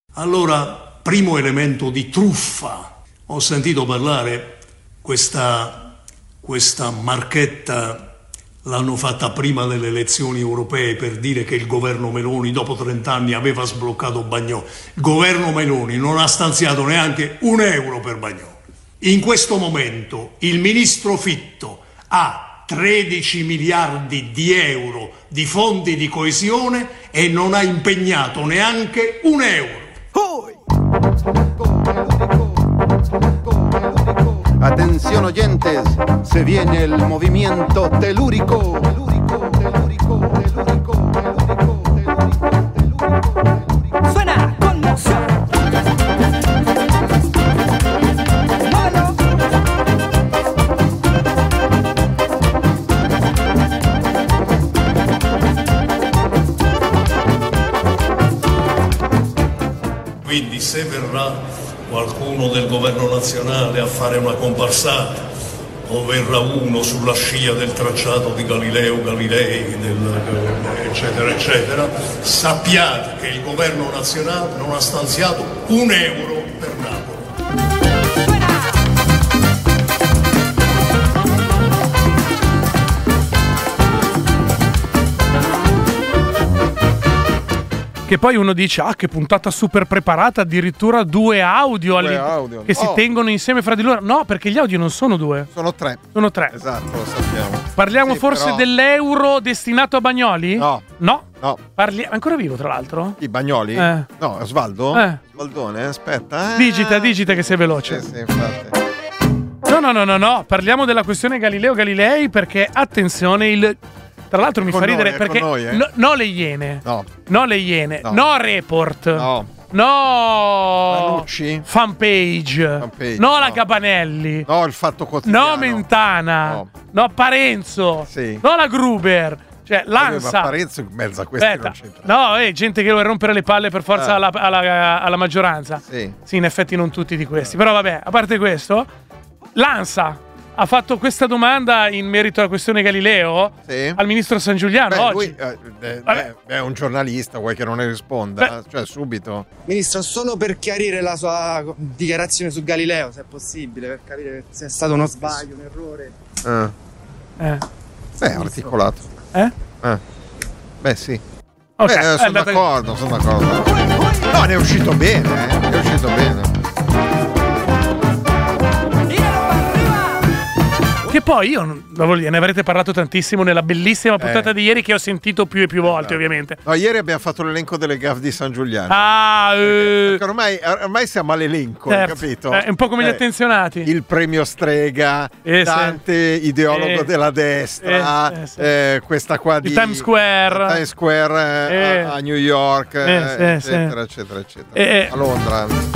Allora, primo elemento di truffa. Ho sentito parlare questa marchetta l'hanno fatta prima delle elezioni europee per dire che il governo Meloni dopo 30 anni aveva sbloccato Bagnoli. Il governo Meloni non ha stanziato neanche €1 per Bagnoli. In questo momento il ministro Fitto ha 13 miliardi di euro di fondi di coesione e non ha impegnato neanche €1. Atención oyentes, se viene el movimiento telúrico. Suena conmoción. Muévelo. Quindi se verrà qualcuno del governo nazionale a fare una comparsata o verrà uno sulla scia del tracciato di Galileo Galilei, eccetera eccetera, sappiate che il governo nazionale non ha stanziato €1 per Napoli. Che poi uno dice, che puntata super preparata, addirittura due audio che si tengono insieme fra di loro. No, perché gli audio non sono due. Sono tre. Sono tre. Esatto, lo sappiamo. Parliamo forse però... dell'euro destinato a Bagnoli? No. Ancora vivo, tra l'altro? I Bagnoli? No, Osvaldo? Osvaldone, aspetta. Digita che sei veloce. Sì, infatti. No. Parliamo della questione Galileo Galilei perché, attenzione, tra l'altro mi fa ridere perché no le Iene. No le Iene. No Report. No Manucci. Fanpage. No la Cabanelli. No il Fatto Quotidiano. No Mentana. No Parenzo. Sì. No la Gruber. Cioè l'ANSA. Ma Parenzo in mezzo a questi non c'entra. No, gente che vuole rompere le palle per forza alla maggioranza. Sì, in effetti non tutti di questi. Però vabbè, a parte questo, l'ANSA ha fatto questa domanda in merito alla questione Galileo al ministro San Giuliano oggi. Lui è un giornalista, vuoi che non ne risponda? Cioè subito. Ministro, solo per chiarire la sua dichiarazione su Galileo, se è possibile, per capire se è stato uno sbaglio, un errore. Articolato. Beh sì. Okay. Sono d'accordo. No, ne è uscito bene. Che poi io, ne avrete parlato tantissimo nella bellissima puntata di ieri che ho sentito più e più volte, ovviamente. No, ieri abbiamo fatto l'elenco delle gaffe di San Giuliano. Perché ormai siamo all'elenco, certo. Capito? È un po' come gli attenzionati. Il premio Strega, Dante, ideologo della destra, questa qua di Times Square a New York, eccetera. A Londra.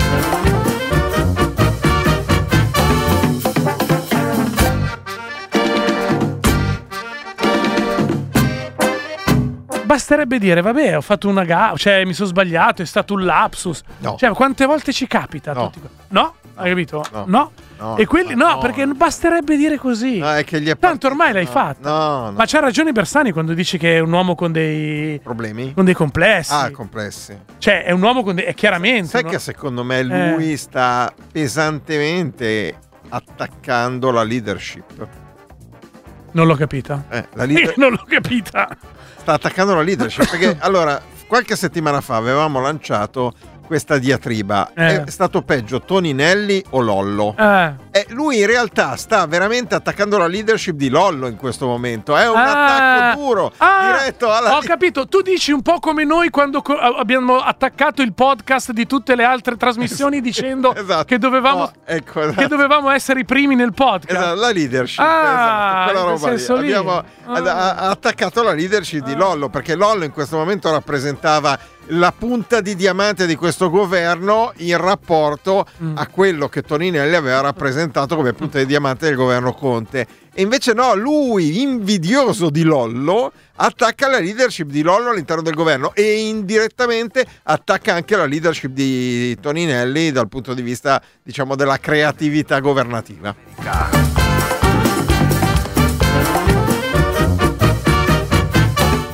Basterebbe dire, vabbè, ho fatto una cioè mi sono sbagliato, è stato un lapsus. No. Cioè, quante volte ci capita? No? Hai capito? No. E quelli perché basterebbe dire così. No, è che tanto ormai l'hai fatta. No. Ma c'ha ragione Bersani quando dice che è un uomo con dei problemi, con dei complessi. Complessi. Cioè, è un uomo con chiaramente. Sai che secondo me lui sta pesantemente attaccando la leadership. Non l'ho capita. Non l'ho capita. Sta attaccando la leadership perché allora qualche settimana fa avevamo lanciato questa diatriba. È stato peggio Toninelli o Lollo? E lui in realtà sta veramente attaccando la leadership di Lollo in questo momento. È un attacco duro diretto alla... Ho capito, tu dici un po' come noi quando abbiamo attaccato il podcast di tutte le altre trasmissioni dicendo che dovevamo che dovevamo essere i primi nel podcast. Esatto, la leadership, quella roba lì. Abbiamo attaccato la leadership di Lollo perché Lollo in questo momento rappresentava la punta di diamante di questo governo in rapporto a quello che Toninelli aveva rappresentato come punta di diamante del governo Conte. E invece no, lui, invidioso di Lollo, attacca la leadership di Lollo all'interno del governo e indirettamente attacca anche la leadership di Toninelli dal punto di vista, diciamo, della creatività governativa.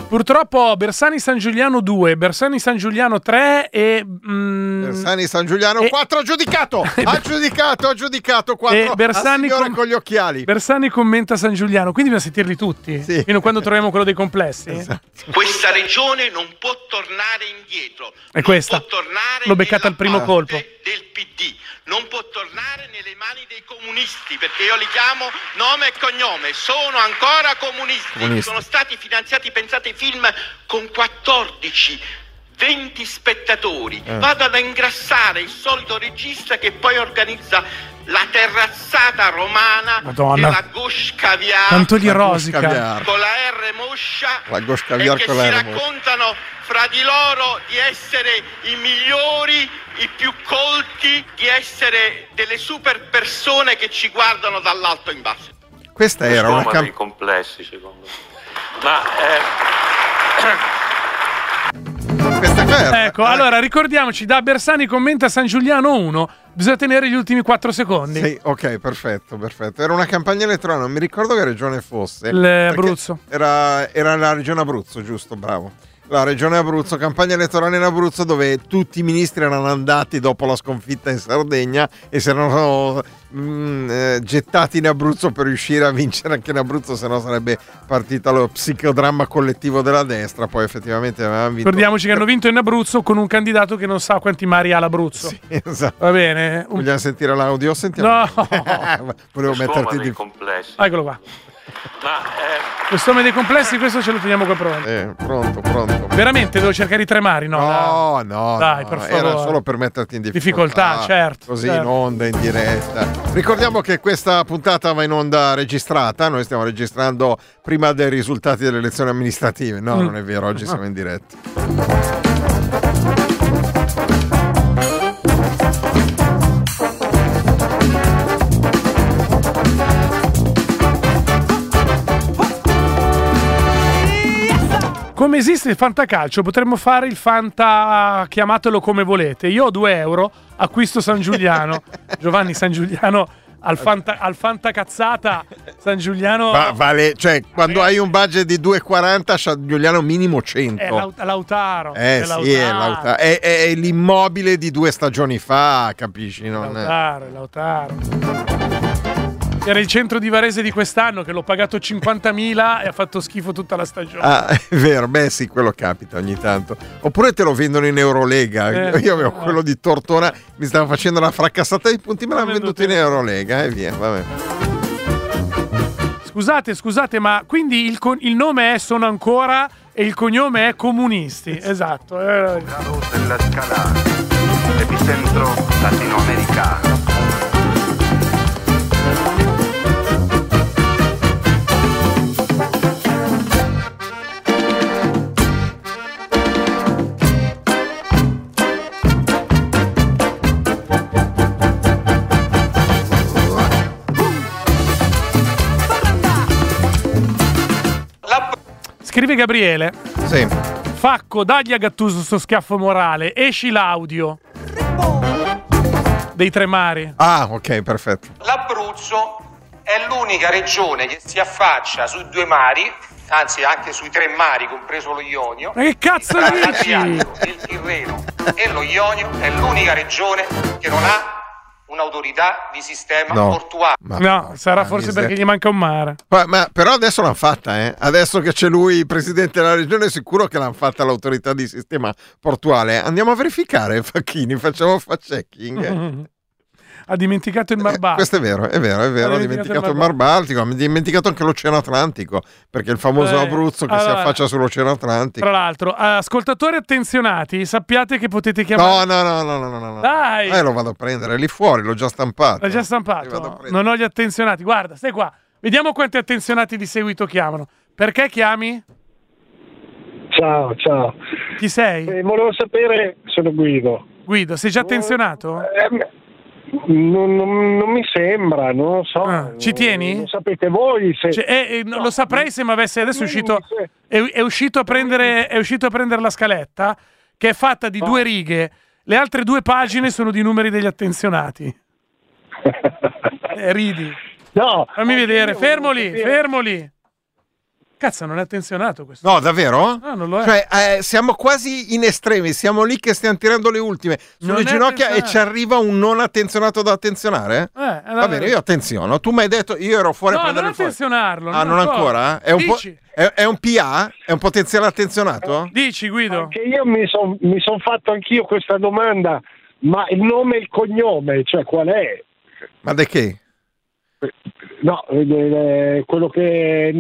Purtroppo Bersani San Giuliano 2, Bersani San Giuliano 3 e... Bersani San Giuliano 4 aggiudicato! Aggiudicato 4 Bersani con gli occhiali. Bersani commenta San Giuliano, quindi bisogna sentirli tutti, sì. Fino a quando troviamo quello dei complessi. Esatto. Questa regione non può tornare indietro. E questa? Non può tornare l'ho beccata al primo colpo. Del PD. Non può tornare nelle mani dei comunisti, perché io li chiamo nome e cognome, sono ancora comunisti. Sono stati finanziati, pensate, film con 14, 20 spettatori. Vado ad ingrassare il solito regista che poi organizza la terrazzata romana. Madonna. Della Gauche Caviar. Quanto gli rosica. Con la R moscia. La Gauche Caviar e che con la si R raccontano fra di loro di essere i migliori, i più colti, di essere delle super persone che ci guardano dall'alto in basso. Questa era una dei complessi, secondo me. Questa era. Ecco, allora ricordiamoci, da Bersani commenta San Giuliano 1, bisogna tenere gli ultimi 4 secondi. Sì, ok, perfetto. Era una campagna elettorale, non mi ricordo che regione fosse. L'Abruzzo. Era la regione Abruzzo, giusto, bravo. La regione Abruzzo, campagna elettorale in Abruzzo, dove tutti i ministri erano andati dopo la sconfitta in Sardegna e si erano gettati in Abruzzo per riuscire a vincere anche in Abruzzo, se no sarebbe partito lo psicodramma collettivo della destra. Poi effettivamente avevano vinto. Ricordiamoci che hanno vinto in Abruzzo con un candidato che non sa quanti mari ha l'Abruzzo. Sì, esatto. Va bene. Vogliamo sentire l'audio? Sentiamo. No. Volevo metterti dei complessi. Eccolo qua. Questo nome dei complessi, questo ce lo teniamo qua pronto. Pronto. Veramente devo cercare i 3 mari? No. Dai, per favore. Era solo per metterti in difficoltà, certo. Così certo. In onda, in diretta. Ricordiamo che questa puntata va in onda registrata. Noi stiamo registrando prima dei risultati delle elezioni amministrative. No, non è vero, oggi siamo in diretta. Come esiste il fantacalcio, potremmo fare il fanta, chiamatelo come volete. Io ho 2 euro, acquisto San Giuliano. Giovanni San Giuliano al fantacazzata San Giuliano. Vale, cioè quando hai un budget di 2,40 San Giuliano minimo 100. È Lautaro. È Lautaro. È l'immobile di 2 stagioni fa, capisci? Non Lautaro. Era il centro di Varese di quest'anno che l'ho pagato 50.000 e ha fatto schifo tutta la stagione. Ah, è vero, beh sì, quello capita ogni tanto. Oppure te lo vendono in Eurolega. Io avevo quello di Tortona, mi stava facendo la fracassata di punti, me l'hanno venduto in Eurolega e via, vabbè. Scusate, ma quindi il nome è Sono Ancora e il cognome è Comunisti. Esatto. Della Scala, epicentro latinoamericano. Scrive Gabriele. Sì. Facco, dagli a Gattuso sto schiaffo morale. Esci l'audio dei 3 mari. Ah, ok, perfetto. L'Abruzzo è l'unica regione che si affaccia sui 2 mari, anzi anche sui 3 mari, compreso lo Ionio. Ma che cazzo dici? Il Tirreno e lo Ionio è l'unica regione che non ha un'autorità di sistema portuale. No, sarà forse perché gli manca un mare. Ma però adesso l'hanno fatta, eh? Adesso che c'è lui, il presidente della regione, è sicuro che l'hanno fatta l'autorità di sistema portuale. Andiamo a verificare, Facchini, facciamo fact-checking. Ha dimenticato il Mar Baltico. Questo è vero, ha dimenticato il Mar Baltico, ha dimenticato anche l'Oceano Atlantico, perché il famoso Abruzzo che si affaccia sull'Oceano Atlantico. Tra l'altro, ascoltatori attenzionati, sappiate che potete chiamare... No. Dai! Lo vado a prendere, lì fuori, l'ho già stampato. L'hai già stampato? Non ho gli attenzionati. Guarda, stai qua. Vediamo quanti attenzionati di seguito chiamano. Perché chiami? Ciao. Chi sei? Volevo sapere, sono Guido. Guido, sei già attenzionato? Non mi sembra, non lo so. Ci tieni? Lo sapete voi? Lo saprei se mi avesse. Adesso è uscito a prendere la scaletta, che è fatta di 2 righe. Le altre 2 pagine sono di numeri degli attenzionati. Ridi. No. Fammi vedere. Fermo lì. Cazzo, non è attenzionato questo. No, davvero? No, non lo è. Cioè, siamo quasi in estremi, siamo lì che stiamo tirando le ultime sulle ginocchia e ci arriva un non attenzionato da attenzionato? Va bene, io attenziono. Tu mi hai detto, io ero fuori a prendere il fuoco. Attenzionarlo. Ah, non ancora? È un PA? È un potenziale attenzionato? Dici, Guido. Anche io mi son fatto anch'io questa domanda, ma il nome e il cognome, cioè qual è? Ma di che? No, quello che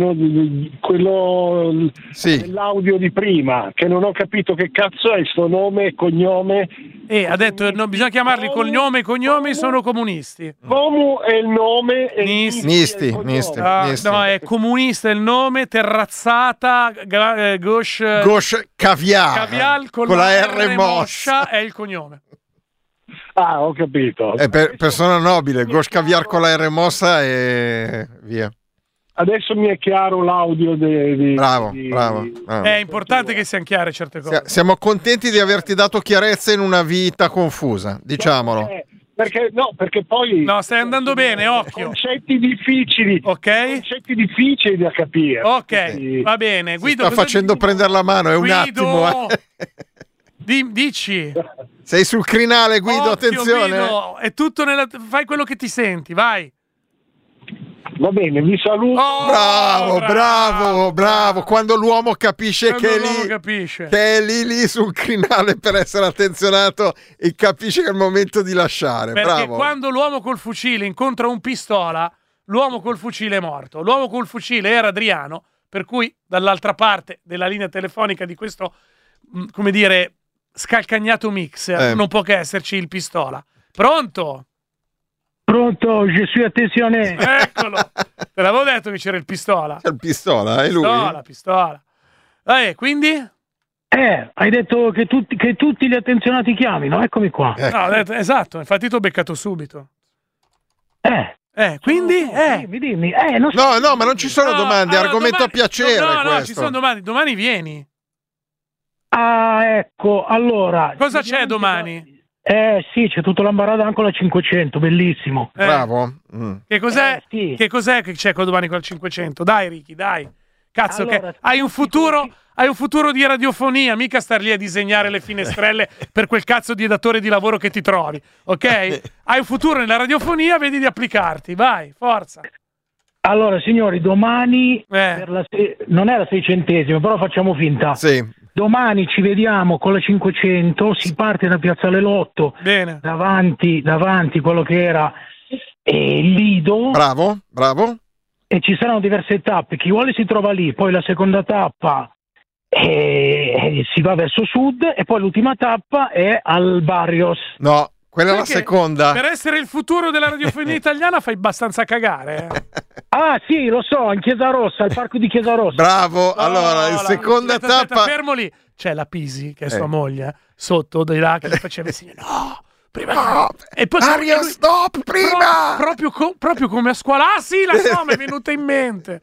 l'audio di prima, che non ho capito che cazzo è sto nome e cognome. Ha detto no, bisogna chiamarli col nome e cognomi, sono comunisti. Comu è il nome e Nisti. No, è comunista il nome, terrazzata, Gauche Caviar con la R moscia è il cognome. Ah, ho capito. È persona nobile, Gauche Caviar con la R mossa e via. Adesso mi è chiaro l'audio Bravo. È importante che siano chiare certe cose. Siamo contenti di averti dato chiarezza in una vita confusa, diciamolo. Perché poi... No, stai andando bene, occhio. Concetti difficili. Ok. Concetti difficili da capire. Ok, va bene. Guido, sta facendo prendere la mano, è un attimo. Dici. Sei sul crinale, Guido, attenzione. Guido, è tutto fai quello che ti senti, vai. Va bene, vi saluto. Bravo. Quando l'uomo capisce che è lì sul crinale per essere attenzionato e capisce che è il momento di lasciare. Perché quando l'uomo col fucile incontra un pistola, l'uomo col fucile è morto. L'uomo col fucile era Adriano, per cui dall'altra parte della linea telefonica di questo, come dire, scalcagnato mixer, non può che esserci il pistola. Pronto, je suis attenzione. Eccolo, te l'avevo detto che c'era il pistola. C'è il pistola, è lui? Pistola. Quindi? Hai detto che tutti gli attenzionati chiamino, eccomi qua. No, ho detto, esatto, infatti ti ho beccato subito. Quindi? Dimmi. Non so. No, ma non ci sono domande, argomento a piacere. No, ci sono domande. Domani vieni. Ah, ecco, allora. Cosa c'è domani? Sì, c'è tutto l'ambaradan con la 500, bellissimo. Bravo. Che cos'è? Sì. Che cos'è che c'è domani con la 500? Dai, Ricky, dai. Cazzo, allora, che hai un futuro di radiofonia, mica star lì a disegnare le finestrelle per quel cazzo di datore di lavoro che ti trovi, ok? Hai un futuro nella radiofonia, vedi di applicarti, vai, forza. Allora, signori, domani non è la 600esima, però facciamo finta. Sì. Domani ci vediamo con la 500, si parte da Piazzale Lotto. Bene. Davanti quello che era il Lido. Bravo. E ci saranno diverse tappe, chi vuole si trova lì, poi la seconda tappa si va verso sud e poi l'ultima tappa è al Barrios. No, quella è la seconda. Per essere il futuro della radiofonia italiana fai abbastanza cagare. Ah sì, lo so, in Chiesa Rossa, al parco di Chiesa Rossa. Bravo, allora, la seconda tappa... Aspetta, fermo lì. C'è la Pisi, che è sua moglie, sotto di là, che gli faceva il segno, no, prima no. E poi stop, prima! Proprio come a scuola. Ah sì, la so, mi è venuta in mente.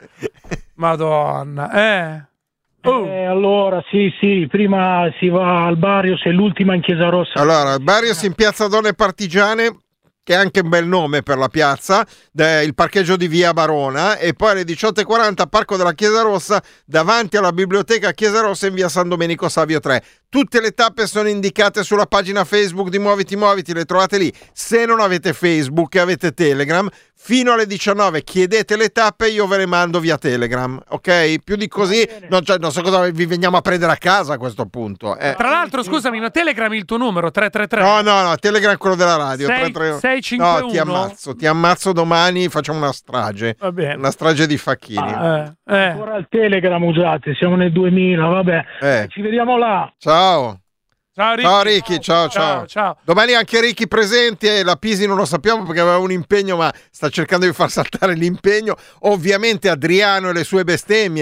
Madonna, allora, sì, prima si va al Barrios e l'ultima in Chiesa Rossa. Allora, il Barrios in Piazza Donne Partigiane, che è anche un bel nome per la piazza, il parcheggio di Via Barona, e poi alle 18:40 Parco della Chiesa Rossa, davanti alla biblioteca Chiesa Rossa in Via San Domenico Savio 3. Tutte le tappe sono indicate sulla pagina Facebook di Muoviti, le trovate lì. Se non avete Facebook e avete Telegram, fino alle 19 chiedete le tappe, io ve le mando via Telegram, ok? Più di così non so cosa vi veniamo a prendere a casa a questo punto. Tra l'altro, scusami, ma Telegram il tuo numero 333? No, Telegram è quello della radio. 651. No, ti ammazzo domani, facciamo una strage. Va bene. Una strage di facchini. Ancora il Telegram usate, siamo nel 2000, vabbè. Ci vediamo là. Ciao Ricky, ciao. Domani anche Ricky presente, la Pisi non lo sappiamo perché aveva un impegno, ma sta cercando di far saltare l'impegno. Ovviamente Adriano e le sue bestemmie.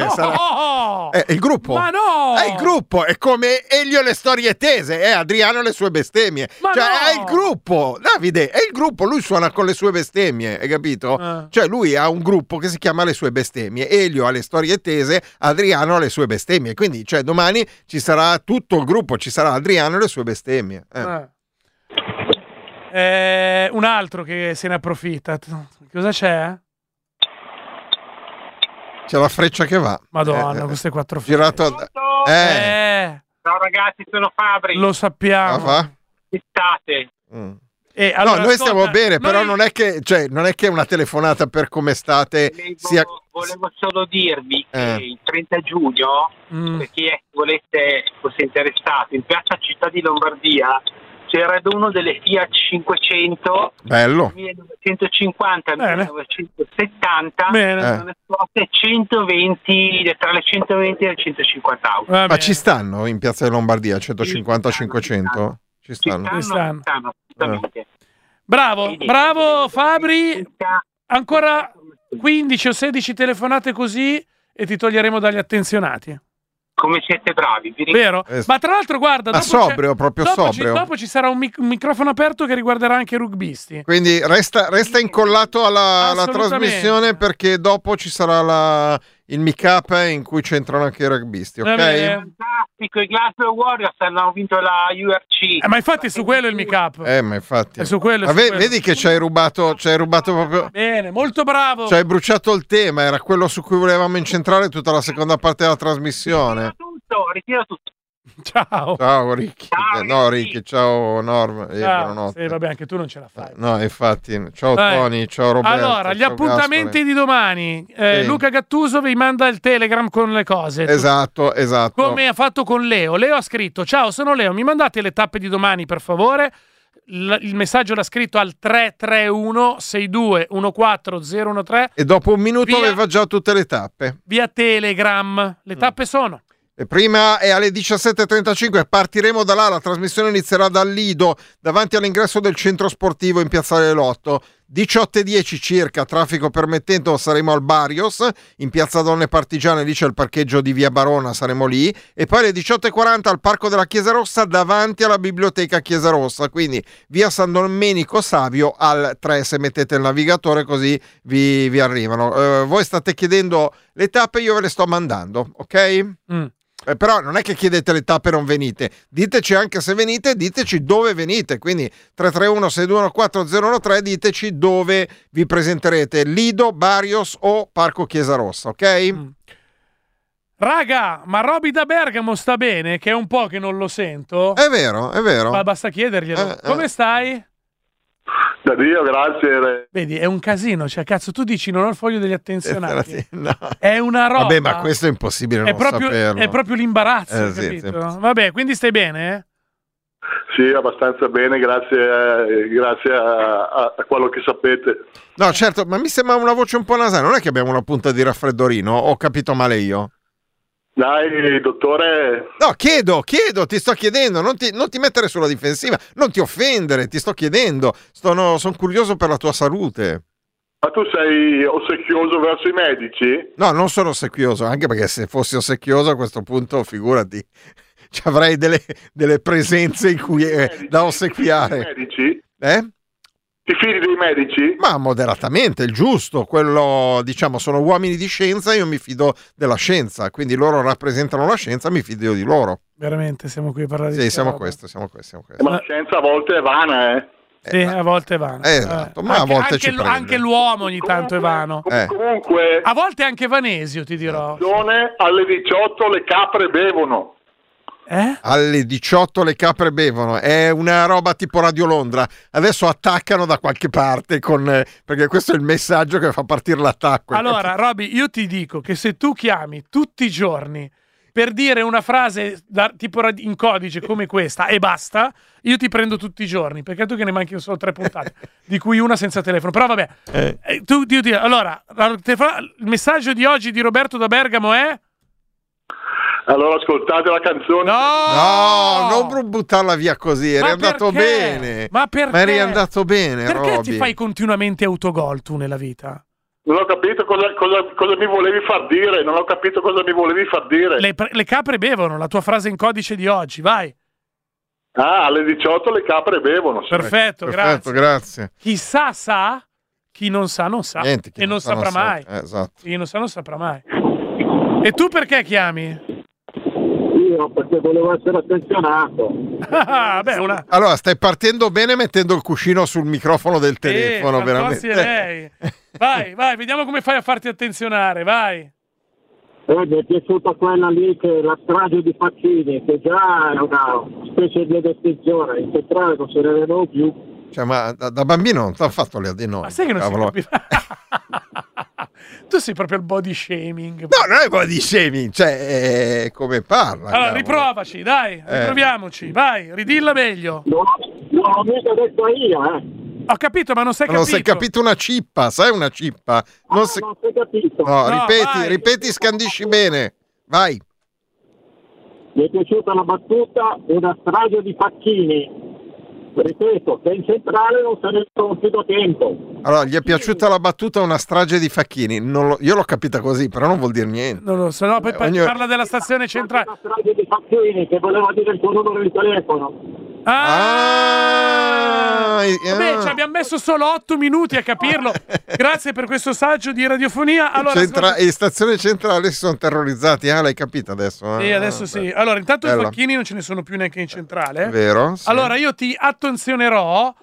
Il gruppo. Ma no! È il gruppo, è come Elio e le storie tese, è Adriano e le sue bestemmie. È il gruppo, Davide, è il gruppo, lui suona con le sue bestemmie, hai capito? Cioè lui ha un gruppo che si chiama Le Sue Bestemmie, Elio ha le storie tese, Adriano ha le sue bestemmie, quindi domani ci sarà tutto il gruppo, ci sarà Adriano e le sue bestemmie. Un altro che se ne approfitta. Cosa c'è? C'è la freccia che va. Madonna, queste 4 frecce. Girato. Ciao ragazzi, sono Fabri. Lo sappiamo. State. Allora, no, noi stiamo bene, però non è che è una telefonata per come state. Volevo solo dirvi che il 30 giugno, per chi fosse interessato, in piazza Città di Lombardia c'era uno delle Fiat 500 bello 1950 1970 120 tra le 120 e le 150 auto. Ma ci stanno in piazza di Lombardia 150 500? Ci stanno. Assolutamente. Bravo Fabri, ancora 15 o 16 telefonate così e ti toglieremo dagli attenzionati. Come siete bravi, vero? Ma tra l'altro guarda, dopo ci sarà un microfono aperto che riguarderà anche i rugbisti. Quindi resta incollato alla trasmissione, perché dopo ci sarà il mic-up in cui c'entrano anche i rugbisti, ok? Fantastico, i Glasgow Warriors hanno vinto la UFC. Ma infatti su quello è il mic-up. Ma infatti. È su quello. Vedi che ci hai rubato proprio. Bene, molto bravo. Ci hai bruciato il tema, era quello su cui volevamo incentrare tutta la seconda parte della trasmissione. Ritiro tutto. Ciao Ricky. No, Ricky, ciao Norm. Buonanotte. Sì, vabbè, anche tu non ce la fai. No, infatti. Ciao Tony, ciao Roberto. Allora, gli appuntamenti di domani. Luca Gattuso vi manda il Telegram con le cose. Esatto. Come ha fatto con Leo. Leo ha scritto: ciao, sono Leo, mi mandate le tappe di domani per favore? Il messaggio l'ha scritto al 331 62 14013 e dopo un minuto aveva già tutte le tappe. Via Telegram. Le tappe sono. E prima è alle 17.35, partiremo da là, la trasmissione inizierà dal Lido, davanti all'ingresso del centro sportivo in Piazzale Lotto. 18.10 circa, traffico permettendo, saremo al Barrios, in Piazza Donne Partigiane, lì c'è il parcheggio di Via Barona, saremo lì, e poi alle 18.40 al Parco della Chiesa Rossa, davanti alla Biblioteca Chiesa Rossa, quindi via San Domenico Savio al 3, se mettete il navigatore così vi arrivano. Voi state chiedendo le tappe, io ve le sto mandando, ok? Però non è che chiedete le tappe e non venite, diteci anche se venite, diteci dove venite, quindi 331 621 4013, diteci dove vi presenterete, Lido, Barrios o Parco Chiesa Rossa, ok? Raga, ma Roby da Bergamo sta bene? Che è un po' che non lo sento. È vero. Ma basta chiederglielo. Come stai? Da Dio, grazie. Vedi, è un casino, cioè cazzo, tu dici non ho il foglio degli attenzionati. No. È una roba. Vabbè, ma questo è impossibile non saperlo. È proprio l'imbarazzo, capito? Sì. Vabbè, quindi stai bene? Sì, abbastanza bene, grazie a quello che sapete. No, certo, ma mi sembra una voce un po' nasale, non è che abbiamo una punta di raffreddorino? Ho capito male io? Dai, dottore. No, chiedo, ti sto chiedendo, non ti mettere sulla difensiva, non ti offendere, ti sto chiedendo, sono curioso per la tua salute. Ma tu sei ossequioso verso i medici? No, non sono ossequioso, anche perché se fossi ossequioso a questo punto, figurati, avrei delle presenze in cui da ossequiare. I medici? Ti fidi dei medici? Ma moderatamente, il giusto, quello, diciamo, sono uomini di scienza, io mi fido della scienza, quindi loro rappresentano la scienza, mi fido io di loro. Veramente, siamo qui a parlare di Sì, siamo questo. Ma la scienza a volte è vana, Sì, a volte è vano. Esatto, ma a volte ci prende. Anche l'uomo ogni tanto è vano. Comunque, a volte anche Vanesio, ti dirò. Alle 18 le capre bevono. Alle 18 le capre bevono, è una roba tipo Radio Londra. Adesso attaccano da qualche parte perché questo è il messaggio che fa partire l'attacco. Allora, Roby, io ti dico che se tu chiami tutti i giorni per dire una frase tipo in codice come questa e basta, io ti prendo tutti i giorni, perché tu che ne manchi solo 3 puntate, di cui una senza telefono. Però vabbè, allora, il messaggio di oggi di Roberto da Bergamo è... Allora ascoltate la canzone. No, non buttarla via così, eri andato bene. Ma perché? Ma eri andato bene, perché Roby? ti fai continuamente autogol tu nella vita? Non ho capito cosa mi volevi far dire, non ho capito cosa mi volevi far dire. Le capre bevono, la tua frase in codice di oggi, vai. Alle 18 le capre bevono. Sì. Perfetto, grazie. Chi sa, chi non sa non sa. Niente, e non saprà mai. Esatto. Chi non sa non saprà mai. E tu perché chiami? Perché volevo essere attenzionato. Allora, stai partendo bene mettendo il cuscino sul microfono del telefono, veramente. Lei. Vai, vediamo come fai a farti attenzionare, vai. Mi è piaciuta quella lì, che la strage di Facchini, che già è una specie di estinzione, in centrale non se ne vedono più. Cioè, ma da bambino non ti ha fatto le adenoi. Ma sai che non si capiva? Tu sei proprio il body shaming. No, non è body shaming, cioè come parla. Allora, riprovaci, dai, riproviamoci, vai, ridilla meglio. Non l'ho mica detto io, Ho capito, ma non sei capito. Non sei capito una cippa, sai una cippa? Non sei capito. No, No, ripeti, scandisci bene. Vai. Mi è piaciuta la battuta, una strage di Facchini. Ripeto, che in centrale non se ne sono più da tempo. Allora, gli è piaciuta la battuta, una strage di Facchini. Io l'ho capita così, però non vuol dire niente. Non lo so, no, poi parla della stazione centrale. Una strage di Facchini, che voleva dire il tuo numero di telefono. Vabbè, ci abbiamo messo solo 8 minuti a capirlo. Grazie per questo saggio di radiofonia. Allora, e stazione centrale si sono terrorizzati. L'hai capito adesso? Sì, adesso sì. Allora, intanto i Facchini non ce ne sono più neanche in centrale. Vero? Sì. Allora, io ti attenzionerò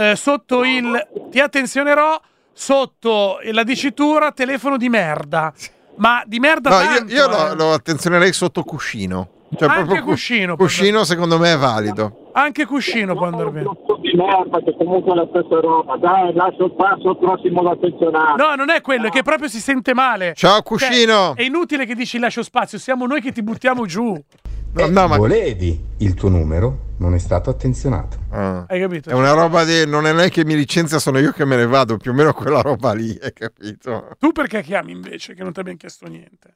sotto la dicitura telefono di merda. Ma di merda tanto, io lo attenzionerei sotto cuscino. Cioè, anche proprio cuscino secondo me è valido. Anche cuscino può andare bene. Di merda, che comunque è la stessa roba. Dai, lascio il passo al prossimo da attenzionare. No, non è quello, è che proprio si sente male. Ciao cuscino. Cioè, è inutile che dici lascio spazio, siamo noi che ti buttiamo giù. Ma volevi il tuo numero, non è stato attenzionato. Hai capito? È una roba non è lei che mi licenzia, sono io che me ne vado, più o meno quella roba lì, hai capito? Tu perché chiami invece, che non ti abbiamo chiesto niente?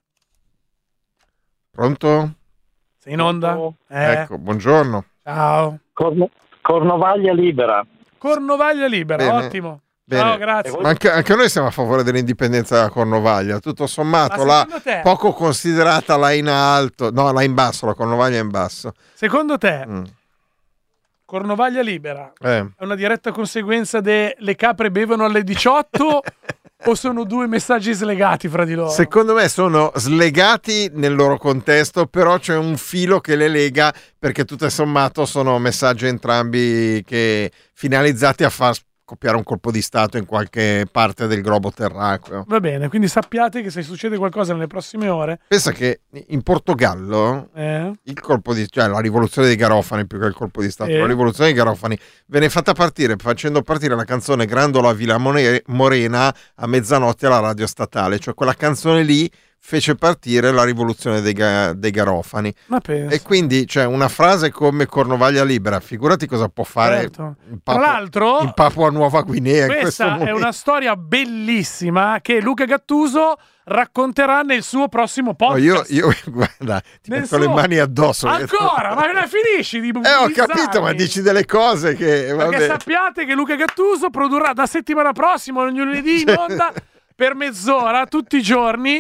Pronto? Sei in onda? Ecco, buongiorno. Ciao. Cornovaglia libera. Cornovaglia libera, Bene. ottimo. Bene. Ciao, grazie. Ma anche noi siamo a favore dell'indipendenza della Cornovaglia, tutto sommato, poco considerata là in alto, no, là in basso, la Cornovaglia è in basso. Secondo te, Cornovaglia libera è una diretta conseguenza le capre bevono alle 18 o sono due messaggi slegati fra di loro? Secondo me sono slegati nel loro contesto, però c'è un filo che le lega, perché tutto sommato sono messaggi entrambi che finalizzati a far copiare un colpo di stato in qualche parte del globo terracqueo. Va bene, quindi sappiate che se succede qualcosa nelle prossime ore... Pensa che in Portogallo il colpo di, cioè la rivoluzione dei Garofani, più che il colpo di stato, la rivoluzione dei Garofani venne fatta partire facendo partire la canzone Grandola Villa Morena a mezzanotte alla radio statale, cioè quella canzone lì fece partire la rivoluzione dei Garofani. Ma penso. E quindi c'è una frase come Cornovaglia libera, figurati cosa può fare Tra l'altro, in Papua Nuova Guinea. Questa è una storia bellissima che Luca Gattuso racconterà nel suo prossimo podcast. Io guarda, ti metto le mani addosso. Ancora? Ma non finisci di ho capito, ma dici delle cose che... Perché sappiate che Luca Gattuso produrrà da settimana prossima, ogni lunedì in onda... Per mezz'ora, tutti i giorni,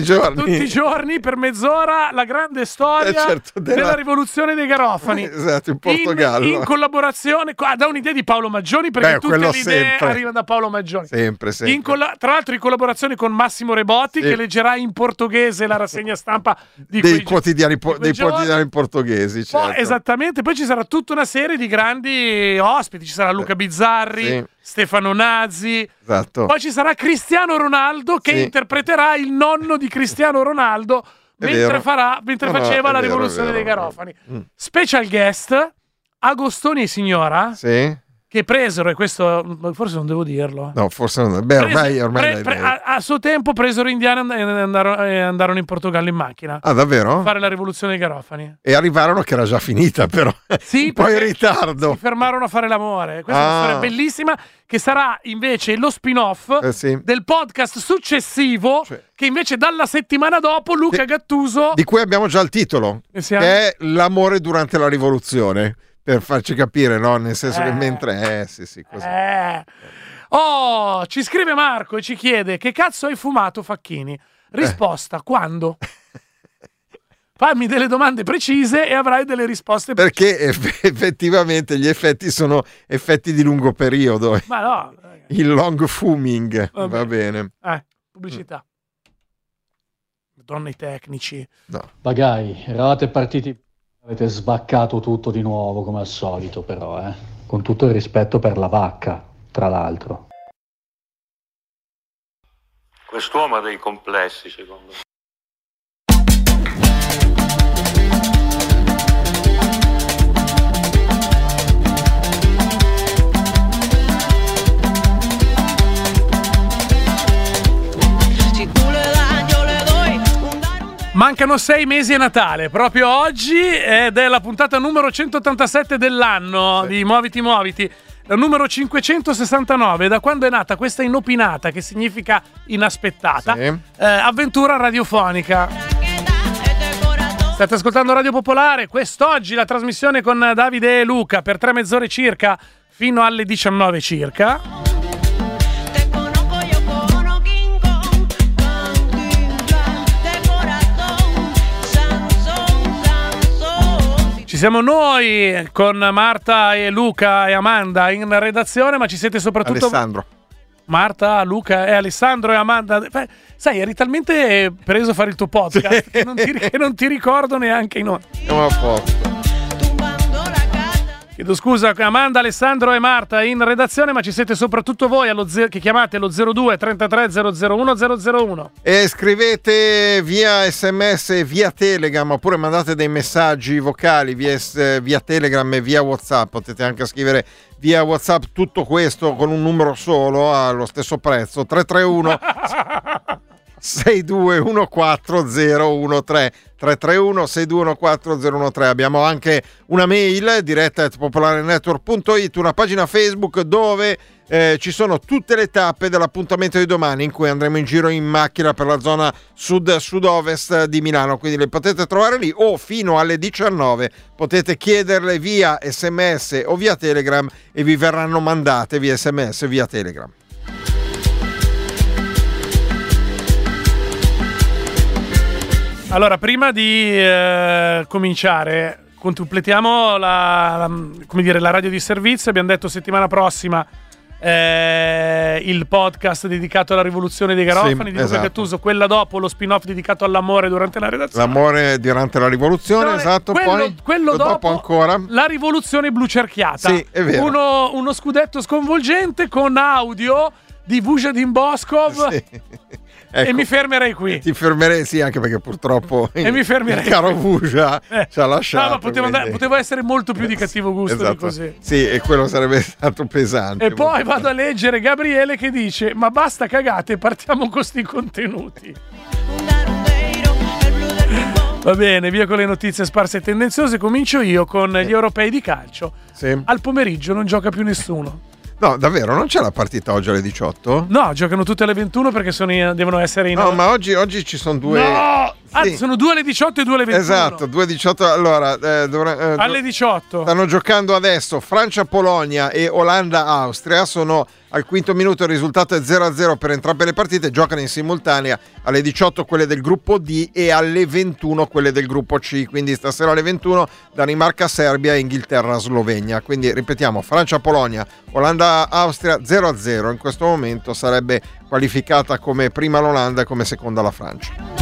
per mezz'ora, la grande storia della rivoluzione dei Garofani. Esatto, in Portogallo. In collaborazione, da un'idea di Paolo Maggioni, perché tutte le idee arrivano da Paolo Maggioni. Sempre. Tra l'altro in collaborazione con Massimo Rebotti, che leggerà in portoghese la rassegna stampa dei quotidiani portoghesi. Certo. Poi, esattamente, poi ci sarà tutta una serie di grandi ospiti, ci sarà Luca Bizzarri, Stefano Nazzi, poi ci sarà Cristiano Ronaldo che interpreterà il nonno di Cristiano Ronaldo mentre faceva la rivoluzione dei Garofani. Special guest Agostoni e Signora che presero, e questo forse non devo dirlo. No, forse non. Beh, ormai a suo tempo presero Indiana e andarono in Portogallo in macchina. Ah, davvero? A fare la rivoluzione dei Garofani. E arrivarono che era già finita, però. Sì, un po' in ritardo. Si fermarono a fare l'amore. Questa è una storia bellissima che sarà invece lo spin-off del podcast successivo, che invece dalla settimana dopo Luca Gattuso, di cui abbiamo già il titolo, che è L'amore durante la rivoluzione. Per farci capire, no? Nel senso che mentre... così. Oh, ci scrive Marco e ci chiede: che cazzo hai fumato, Facchini? Risposta: quando? Fammi delle domande precise e avrai delle risposte precise. Perché effettivamente gli effetti sono effetti di lungo periodo. Ma no. Il long fuming. Va bene. Pubblicità. Donne tecnici. No. Bagai, eravate partiti... Avete sbaccato tutto di nuovo come al solito, però, con tutto il rispetto per la vacca, tra l'altro. Quest'uomo ha dei complessi, secondo me. Mancano 6 mesi a Natale, proprio oggi, ed è la puntata numero 187 dell'anno di Muoviti. La numero 569, da quando è nata questa inopinata, che significa inaspettata, avventura radiofonica. State ascoltando Radio Popolare, quest'oggi la trasmissione con Davide e Luca per 3 mezz'ore circa, fino alle 19 circa. Ci siamo noi con Marta e Luca e Amanda in redazione, ma ci siete soprattutto Alessandro. Marta, Luca e Alessandro e Amanda. Sai, eri talmente preso a fare il tuo podcast che non ti ricordo neanche i nomi. Siamo a posto. Chiedo scusa, Amanda, Alessandro e Marta in redazione, ma ci siete soprattutto voi che chiamate lo 02 33 001 001. E scrivete via SMS, via Telegram, oppure mandate dei messaggi vocali via Telegram e via WhatsApp. Potete anche scrivere via WhatsApp tutto questo con un numero solo allo stesso prezzo, 331 6214013 331 6214013. Abbiamo anche una mail diretta@popolarenetwork.it, una pagina Facebook dove ci sono tutte le tappe dell'appuntamento di domani, in cui andremo in giro in macchina per la zona sud-sud-ovest di Milano, quindi le potete trovare lì, o fino alle 19 potete chiederle via SMS o via Telegram e vi verranno mandate via SMS o via Telegram. Allora, prima di cominciare, completiamo la radio di servizio. Abbiamo detto settimana prossima il podcast dedicato alla rivoluzione dei garofani di Luca Gattuso, quella dopo lo spin-off dedicato all'amore durante la redazione. L'amore durante la rivoluzione, esatto. Quello dopo ancora la rivoluzione blu cerchiata. Sì, è vero. Uno scudetto sconvolgente con audio di Vujadin Boskov. Sì. Ecco, e mi fermerei qui. Ti fermerei, sì, anche perché purtroppo mi fermerei il caro Vuja ci ha lasciato. No, ma potevo essere molto più di cattivo gusto, esatto, di così. Sì, e quello sarebbe stato pesante. E poi vado a leggere Gabriele che dice: ma basta cagate, partiamo con sti contenuti. Va bene, via con le notizie sparse e tendenziose. Comincio io con gli europei di calcio. Sì. Al pomeriggio non gioca più nessuno. No, davvero, non c'è la partita oggi alle 18? No, giocano tutte alle 21 perché devono essere in... No, ma oggi ci sono due... No! Sì. Sono 2 alle 18 e 2 alle 21. Esatto, 2 alle 18. Allora, alle 18. Stanno giocando adesso Francia-Polonia e Olanda-Austria. Sono al quinto minuto, il risultato è 0-0 per entrambe le partite. Giocano in simultanea alle 18 quelle del gruppo D e alle 21 quelle del gruppo C. Quindi stasera alle 21 Danimarca-Serbia e Inghilterra-Slovenia. Quindi ripetiamo, Francia-Polonia, Olanda-Austria 0-0. In questo momento sarebbe qualificata come prima l'Olanda e come seconda la Francia.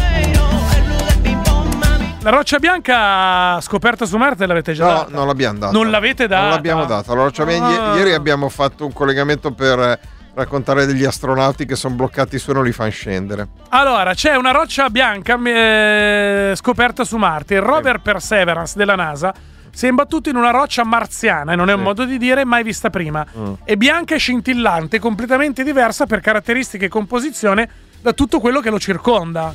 La roccia bianca scoperta su Marte l'avete già data? No, non l'abbiamo data. Non l'avete data? Non l'abbiamo data. La roccia bianca, ieri abbiamo fatto un collegamento per raccontare degli astronauti che sono bloccati su e non li fanno scendere. Allora, c'è una roccia bianca scoperta su Marte. Il rover Perseverance della NASA si è imbattuto in una roccia marziana, e non è un modo di dire, mai vista prima. È bianca e scintillante, completamente diversa per caratteristiche e composizione da tutto quello che lo circonda.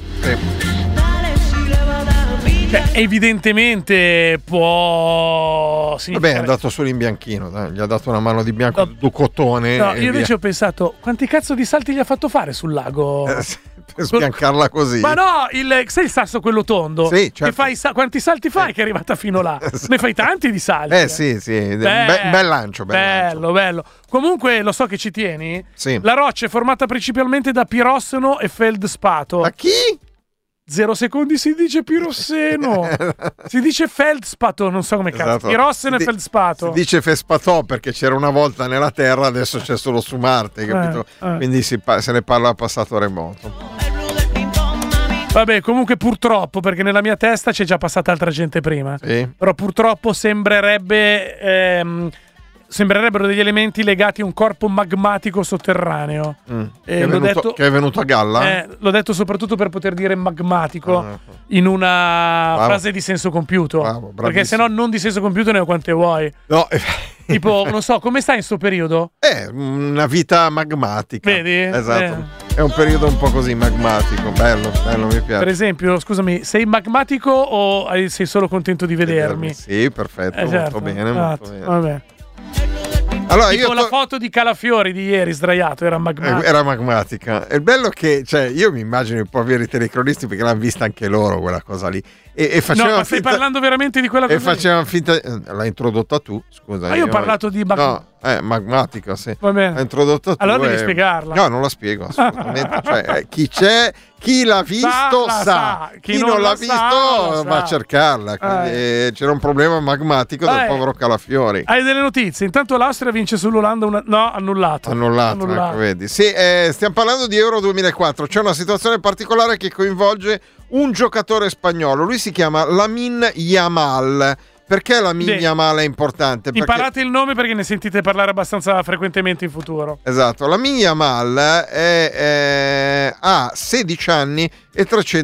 Evidentemente può... Vabbè, è andato solo in bianchino, dai. Gli ha dato una mano di bianco, du cotone. No, io invece ho pensato, quanti cazzo di salti gli ha fatto fare sul lago? Per sbiancarla così. Ma no, sai il sasso quello tondo? Sì, certo. Che quanti salti fai che è arrivata fino là? Ne fai tanti di salti. Sì. Bel lancio. Bello. Comunque, lo so che ci tieni. Sì. La roccia è formata principalmente da pirosseno e feldspato. Ma chi? 0 secondi si dice pirosseno. Si dice feldspato, non so come cazzo. Esatto. Pirosseno e feldspato. Si dice fespatò perché c'era una volta nella Terra, adesso c'è solo su Marte, capito? Quindi se ne parla a passato remoto. Vabbè, comunque purtroppo, perché nella mia testa c'è già passata altra gente prima. Sì. Però purtroppo sembrerebbero degli elementi legati a un corpo magmatico sotterraneo. Che è venuto a galla? L'ho detto soprattutto per poter dire magmatico in una frase di senso compiuto. Bravo, perché se no non di senso compiuto ne ho quante vuoi. No. Tipo, non so, come stai in sto periodo? Una vita magmatica. Vedi? Esatto. È un periodo un po' così magmatico, bello, mi piace. Per esempio, scusami, sei magmatico o sei solo contento di vedermi? Sì, perfetto, certo, molto bene. Vabbè. Allora, tipo la foto di Calafiori di ieri sdraiato era magmatica. Era magmatica. E il bello che, cioè, io mi immagino i poveri telecronisti, perché l'hanno vista anche loro quella cosa lì. E facevano no, ma stai parlando veramente di quella cosa? E facevano finta. L'hai introdotta tu, scusa. Ma io ho parlato di magmatica, sì. Va bene. L'hai introdotta tu. Allora devi spiegarla. No, non la spiego assolutamente. Cioè, chi l'ha visto sa. Chi non l'ha visto va a cercarla. Quindi c'era un problema magmatico del povero Calafiori. Hai delle notizie? Intanto l'Austria vince sull'Olanda. No, annullato. Ecco, vedi. Sì, stiamo parlando di Euro 2004. C'è una situazione particolare che coinvolge un giocatore spagnolo. Lui si chiama Lamine Yamal. Perché Lamine Yamal è importante? Imparate il nome perché ne sentite parlare abbastanza frequentemente in futuro. Esatto, Lamine Yamal ha 16 anni e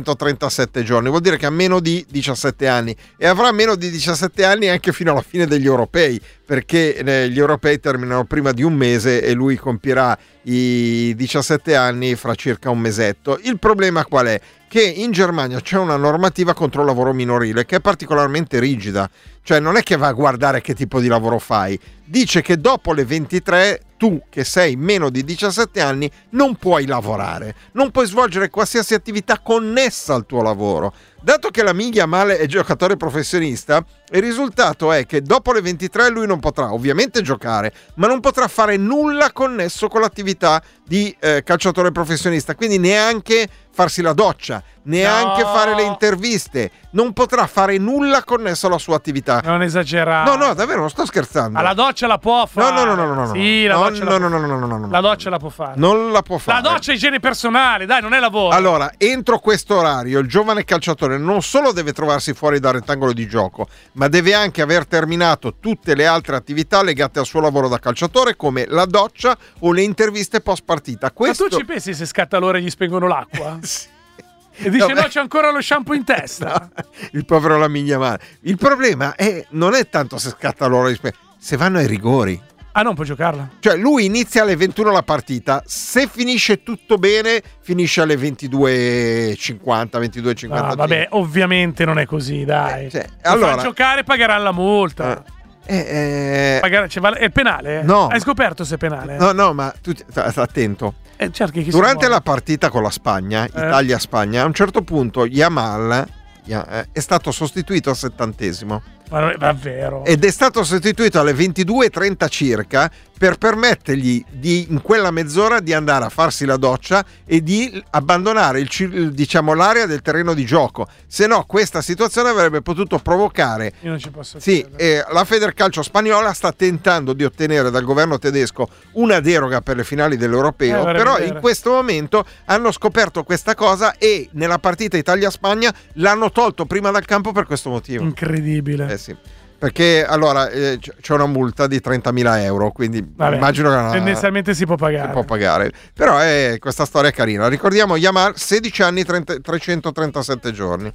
337 giorni, vuol dire che ha meno di 17 anni e avrà meno di 17 anni anche fino alla fine degli europei, perché gli europei terminano prima di un mese e lui compierà i 17 anni fra circa un mesetto. Il problema qual è? Che in Germania c'è una normativa contro il lavoro minorile che è particolarmente rigida, cioè non è che va a guardare che tipo di lavoro fai, dice che dopo le 23 tu che sei meno di 17 anni non puoi lavorare, non puoi svolgere qualsiasi attività connessa al tuo lavoro. Dato che Lamine Yamal è giocatore professionista, il risultato è che dopo le 23 lui non potrà ovviamente giocare, ma non potrà fare nulla connesso con l'attività di calciatore professionista, quindi neanche farsi la doccia, neanche fare le interviste, non potrà fare nulla connesso alla sua attività. Non esagerare. No, davvero, non sto scherzando. Ma la doccia la può fare. No. Sì, la doccia la può fare. Non la può fare. La doccia è igiene personale, dai, non è lavoro. Allora, entro questo orario il giovane calciatore non solo deve trovarsi fuori dal rettangolo di gioco, ma deve anche aver terminato tutte le altre attività legate al suo lavoro da calciatore, come la doccia o le interviste post partita. Questo... Ma tu ci pensi se scatta l'ora e gli spengono l'acqua? Sì. E dice no, c'è ancora lo shampoo in testa. No, il povero Lamine Yamal. Il problema non è tanto se scatta l'ora, se vanno ai rigori. Ah, non può giocarla. Cioè lui inizia alle 21 la partita, se finisce tutto bene finisce alle 22:50, 22:55. Ah, vabbè, ovviamente non è così, dai. Allora, fa giocare pagherà la multa. È il penale? No. Hai scoperto se è penale? No, ma tu attento. Durante la partita con la Spagna, Italia-Spagna, a un certo punto Yamal è stato sostituito al 70°. Ma davvero? Ed è stato sostituito alle 22:30 circa per permettergli in quella mezz'ora di andare a farsi la doccia e di abbandonare l'area del terreno di gioco. Se no questa situazione avrebbe potuto provocare. Io non ci posso la Federcalcio spagnola sta tentando di ottenere dal governo tedesco una deroga per le finali dell'Europeo, però in questo momento hanno scoperto questa cosa e nella partita Italia-Spagna l'hanno tolto prima dal campo per questo motivo. Incredibile. Sì. Perché allora c'è una multa di 30.000 euro, quindi immagino che tendenzialmente si può pagare. Però questa storia è carina. Ricordiamo Yamal, 16 anni, 337 giorni.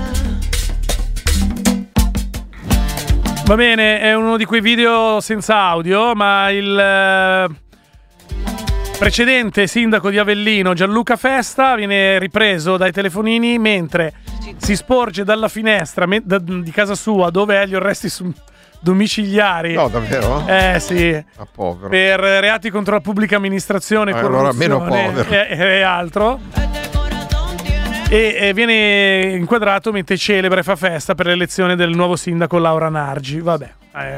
Va bene, è uno di quei video senza audio, ma il precedente sindaco di Avellino, Gianluca Festa, viene ripreso dai telefonini mentre si sporge dalla finestra di casa sua, dove ha gli arresti domiciliari. No, davvero? Sì. Povero. Per reati contro la pubblica amministrazione, allora meno povero. E altro. E viene inquadrato mentre celebra e fa festa per l'elezione del nuovo sindaco Laura Nargi. Vabbè.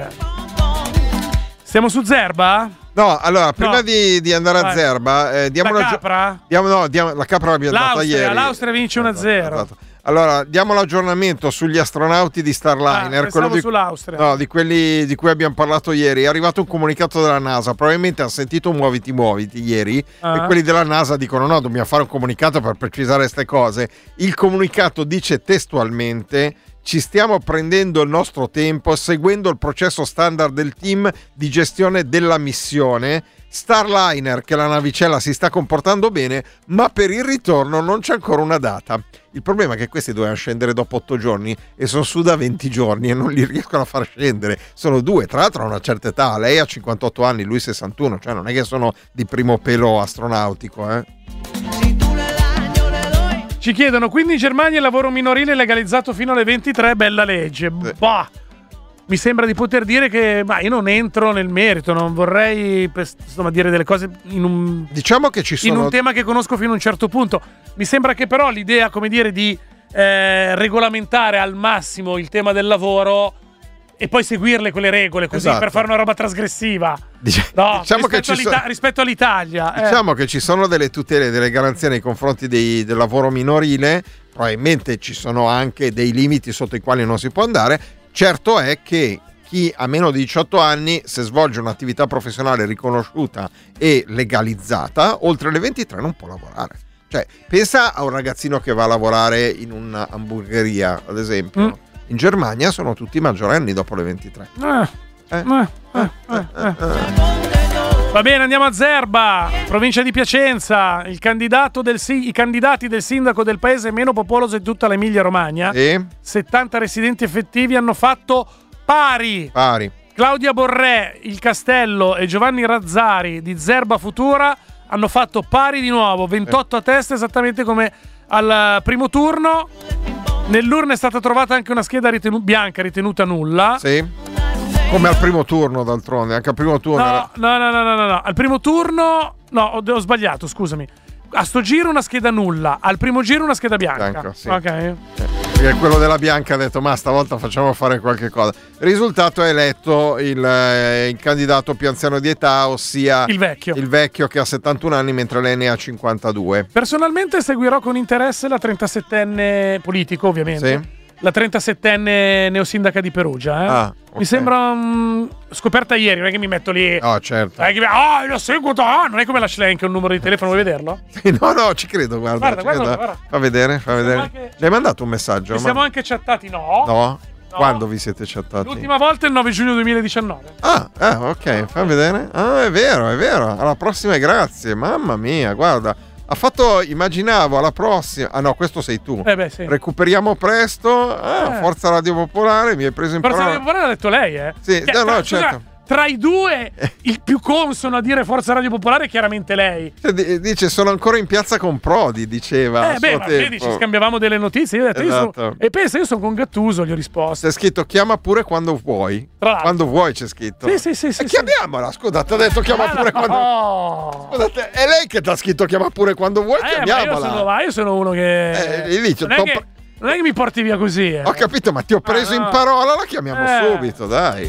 Stiamo su Zerba? No, allora, prima di andare a Zerba, diamo la Capra? La Capra l'abbiamo data ieri. L'Austria vince 1-0. Esatto. Allora, diamo l'aggiornamento sugli astronauti di Starliner, sull'Austria. Di quelli di cui abbiamo parlato ieri. È arrivato un comunicato della NASA, probabilmente ha sentito muoviti ieri, e quelli della NASA dicono no, dobbiamo fare un comunicato per precisare queste cose. Il comunicato dice testualmente: ci stiamo prendendo il nostro tempo, seguendo il processo standard del team di gestione della missione. Starliner, che la navicella si sta comportando bene, ma per il ritorno non c'è ancora una data. Il problema è che questi dovevano scendere dopo 8 giorni e sono su da 20 giorni e non li riescono a far scendere. Sono due, tra l'altro a una certa età, lei ha 58 anni, lui 61, cioè non è che sono di primo pelo astronautico, Ci chiedono, quindi in Germania il lavoro minorile è legalizzato fino alle 23, bella legge. Bah, mi sembra di poter dire che io non entro nel merito, non vorrei dire delle cose diciamo che ci sono... in un tema che conosco fino a un certo punto. Mi sembra che però l'idea, come dire, di regolamentare al massimo il tema del lavoro e poi seguirle quelle regole così, esatto, per fare una roba trasgressiva. No, diciamo rispetto all'Italia. Diciamo che ci sono delle tutele, delle garanzie nei confronti del lavoro minorile, probabilmente ci sono anche dei limiti sotto i quali non si può andare. Certo è che chi ha meno di 18 anni, se svolge un'attività professionale riconosciuta e legalizzata, oltre le 23 non può lavorare. Cioè, pensa a un ragazzino che va a lavorare in una hamburgeria, ad esempio. In Germania sono tutti maggiorenni dopo le 23. Va bene, andiamo a Zerba, provincia di Piacenza. I candidati del sindaco del paese meno popoloso di tutta l'Emilia Romagna, 70 residenti effettivi, hanno fatto pari. Claudia Borré, il Castello e Giovanni Razzari di Zerba Futura hanno fatto pari di nuovo, 28 a testa, esattamente come al primo turno. Nell'urna è stata trovata anche una scheda bianca ritenuta nulla. Sì. Come al primo turno, d'altronde, anche al primo turno. No. Al primo turno, ho sbagliato, scusami. A sto giro una scheda nulla, al primo giro una scheda bianca. Sì. Ok. Perché quello della bianca ha detto, ma stavolta facciamo fare qualche cosa. Il risultato è eletto il candidato più anziano di età, ossia il vecchio che ha 71 anni, mentre lei ne ha 52. Personalmente seguirò con interesse la 37enne politico, ovviamente. Sì. La 37enne neosindaca di Perugia. Okay. Mi sembra scoperta ieri, non è che mi metto lì. No, certo. Lo seguo, non è come la lei anche un numero di telefono, vuoi vederlo? No, ci credo, guarda. Fa vedere. Anche... Gli hai mandato un messaggio? Ci siamo anche chattati, no? Quando vi siete chattati? L'ultima volta il 9 giugno 2019. Ok, fa vedere. È vero. Alla prossima e grazie, mamma mia, guarda. Ha fatto, immaginavo alla prossima. No, questo sei tu. Sì. Recuperiamo presto. Forza Radio Popolare, mi hai preso in parola. Forza Radio Popolare l'ha detto lei, Sì, certo. Tra i due, il più consono a dire Forza Radio Popolare è chiaramente lei. Dice, sono ancora in piazza con Prodi, diceva. Vedi, ci scambiavamo delle notizie. Io ho detto, esatto. io sono con Gattuso, gli ho risposto. C'è scritto chiama pure quando vuoi. Quando vuoi c'è scritto. Sì. Chiamiamola, scusa, ti ha detto chiama pure quando. Scusate, è lei che ti ha scritto chiama pure quando vuoi, chiamiamola. Io sono uno che. Non è che mi porti via così. Ho capito, ma ti ho preso in parola, la chiamiamo subito, dai.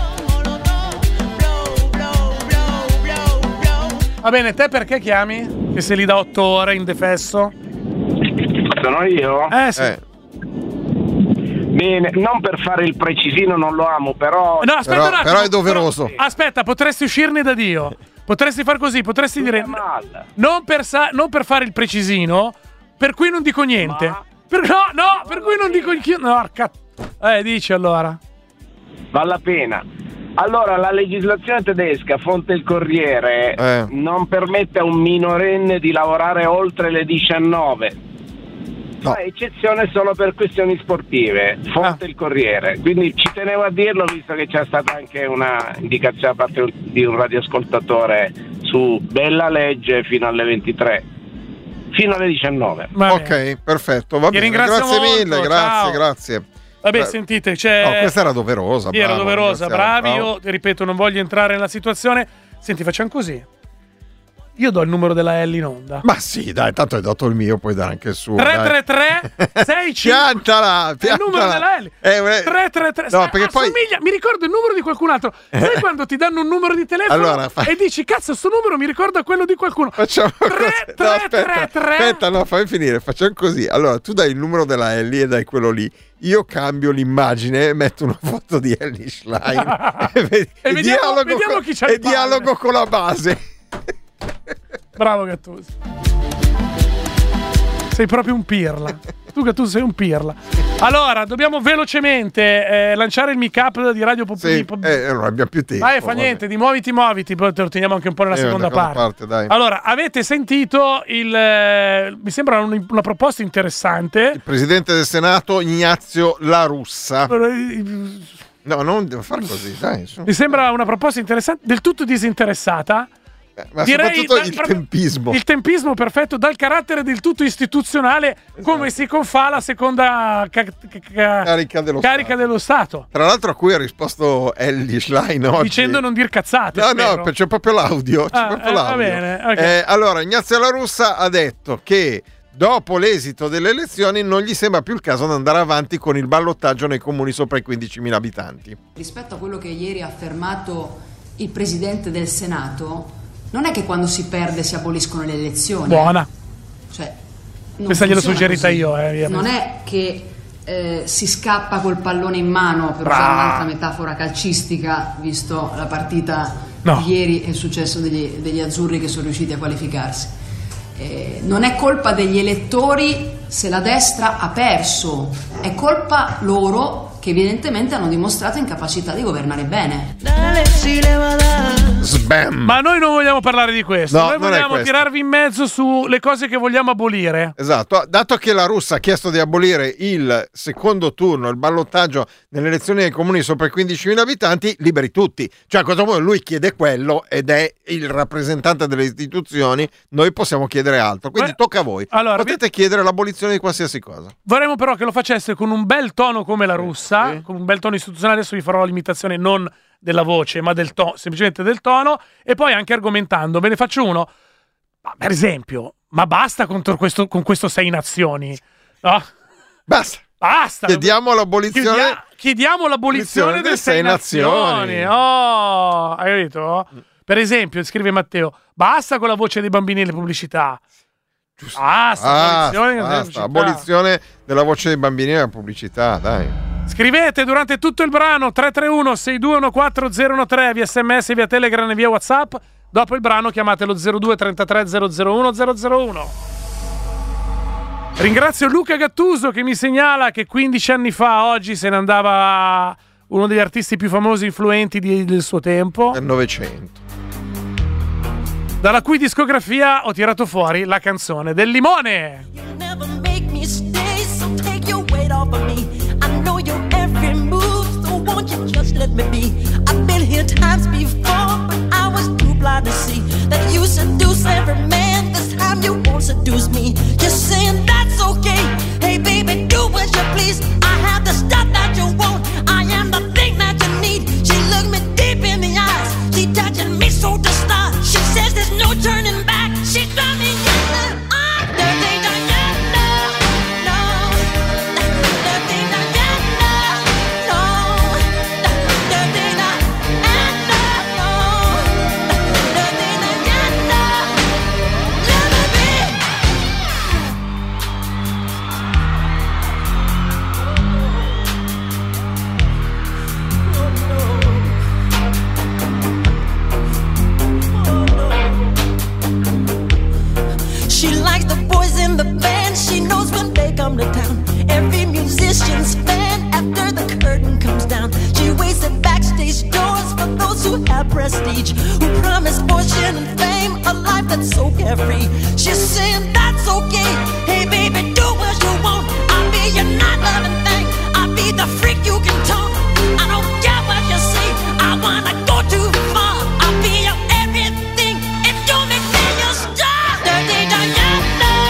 Va bene, te perché chiami? Che sei lì da 8 ore indefesso? Sono io? Sì. Bene, non per fare il precisino, non lo amo, però... No, aspetta un attimo. Però è doveroso. Aspetta, potresti uscirne da Dio. Potresti far così, potresti dire... Non per fare il precisino, per cui non dico niente. Per cui non dico... dici allora. Vale la pena. Allora, la legislazione tedesca, fonte il Corriere, non permette a un minorenne di lavorare oltre le 19. Fa eccezione solo per questioni sportive, fonte il Corriere. Quindi ci tenevo a dirlo, visto che c'è stata anche una indicazione da parte di un radioascoltatore su bella legge fino alle 23. Fino alle 19. Ok, perfetto, va bene. Grazie mille, grazie. Vabbè, sentite, questa era doverosa. Era doverosa, bravi. Io, ripeto, non voglio entrare nella situazione. Senti, facciamo così. Io do il numero della L in onda. Ma sì, dai, tanto hai dato il mio, puoi dare anche il suo. 333 65. Piantala. Il numero della L. 333. No, perché poi mi ricordo il numero di qualcun altro. Sai quando ti danno un numero di telefono e dici cazzo, sto numero mi ricorda quello di qualcuno. Facciamo 333. Aspetta, no, fammi finire. Facciamo così. Allora, tu dai il numero della L e dai quello lì. Io cambio l'immagine e metto una foto di Elly Schlein e vediamo chi c'ha il dialogo con la base. Bravo Gattuso. Sei proprio un pirla. Tu Gattuso sei un pirla. Allora, dobbiamo velocemente lanciare il mic-up di Radio Popolare. Non abbiamo più tempo. Fa niente, di muoviti, te lo teniamo anche un po' nella seconda parte. Dai. Allora, avete sentito mi sembra una proposta interessante. Il presidente del Senato Ignazio La Russa. No, non devo fare così, dai. Mi sembra una proposta interessante, del tutto disinteressata, Ma direi soprattutto il tempismo. Il tempismo perfetto, dal carattere del tutto istituzionale, come si confà la seconda carica dello Stato. Tra l'altro a cui ha risposto Elly Schlein oggi. Dicendo non dir cazzate. No, c'è proprio l'audio. Va bene, okay. Allora, Ignazio La Russa ha detto che dopo l'esito delle elezioni non gli sembra più il caso di andare avanti con il ballottaggio nei comuni sopra i 15.000 abitanti. Rispetto a quello che ieri ha affermato il Presidente del Senato, non è che quando si perde si aboliscono le elezioni. Buona. Cioè, questa gliel'ho suggerita così. io. Non è che si scappa col pallone in mano, per usare un'altra metafora calcistica, visto la partita di ieri e il successo degli azzurri che sono riusciti a qualificarsi. Non è colpa degli elettori se la destra ha perso, è colpa loro che evidentemente hanno dimostrato incapacità di governare bene. Sbam. Ma noi non vogliamo parlare di questo, noi vogliamo tirarvi in mezzo sulle cose che vogliamo abolire. Esatto, dato che La Russa ha chiesto di abolire il secondo turno, il ballottaggio nelle elezioni dei comuni sopra i 15.000 abitanti, liberi tutti. Cioè, a questo punto lui chiede quello ed è il rappresentante delle istituzioni, noi possiamo chiedere altro, quindi tocca a voi. Allora, potete chiedere l'abolizione di qualsiasi cosa. Vorremmo però che lo facesse con un bel tono come La Russa, con un bel tono istituzionale. Adesso vi farò l'imitazione non della voce ma del tono, semplicemente del tono, e poi anche argomentando. Ve ne faccio uno, per esempio, ma basta con questo 6 nazioni, no? Basta. Chiediamo l'abolizione del 6 nazioni. Oh, hai capito? Per esempio, scrive Matteo, basta con la voce dei bambini nelle pubblicità. Abolizione della voce dei bambini nella pubblicità, dai. Scrivete durante tutto il brano 331-6214013 via SMS, via Telegram e via WhatsApp. Dopo il brano chiamatelo 02 33 001 001. Ringrazio Luca Gattuso che mi segnala che 15 anni fa oggi se ne andava uno degli artisti più famosi e influenti del suo tempo, del Novecento, dalla cui discografia ho tirato fuori la canzone del limone. Just let me be. I've been here times before, but I was too blind to see that you seduce every man. This time you won't seduce me. You're saying that's okay. Hey baby, do as you please. I have the stuff that you want. I am the thing that you need. She looked me deep in the eyes. She touching me so to start. She says there's no turning back. She got me yelling. Come to town. Every musician's fan after the curtain comes down. She waits at backstage doors for those who have prestige, who promise fortune and fame, a life that's so carefree. She's saying that's okay. Hey baby, do what you want. I'll be your not loving thing. I'll be the freak you can talk. I don't care what you say. I wanna go too far. I'll be your everything. If you make me your star, dirty Diana.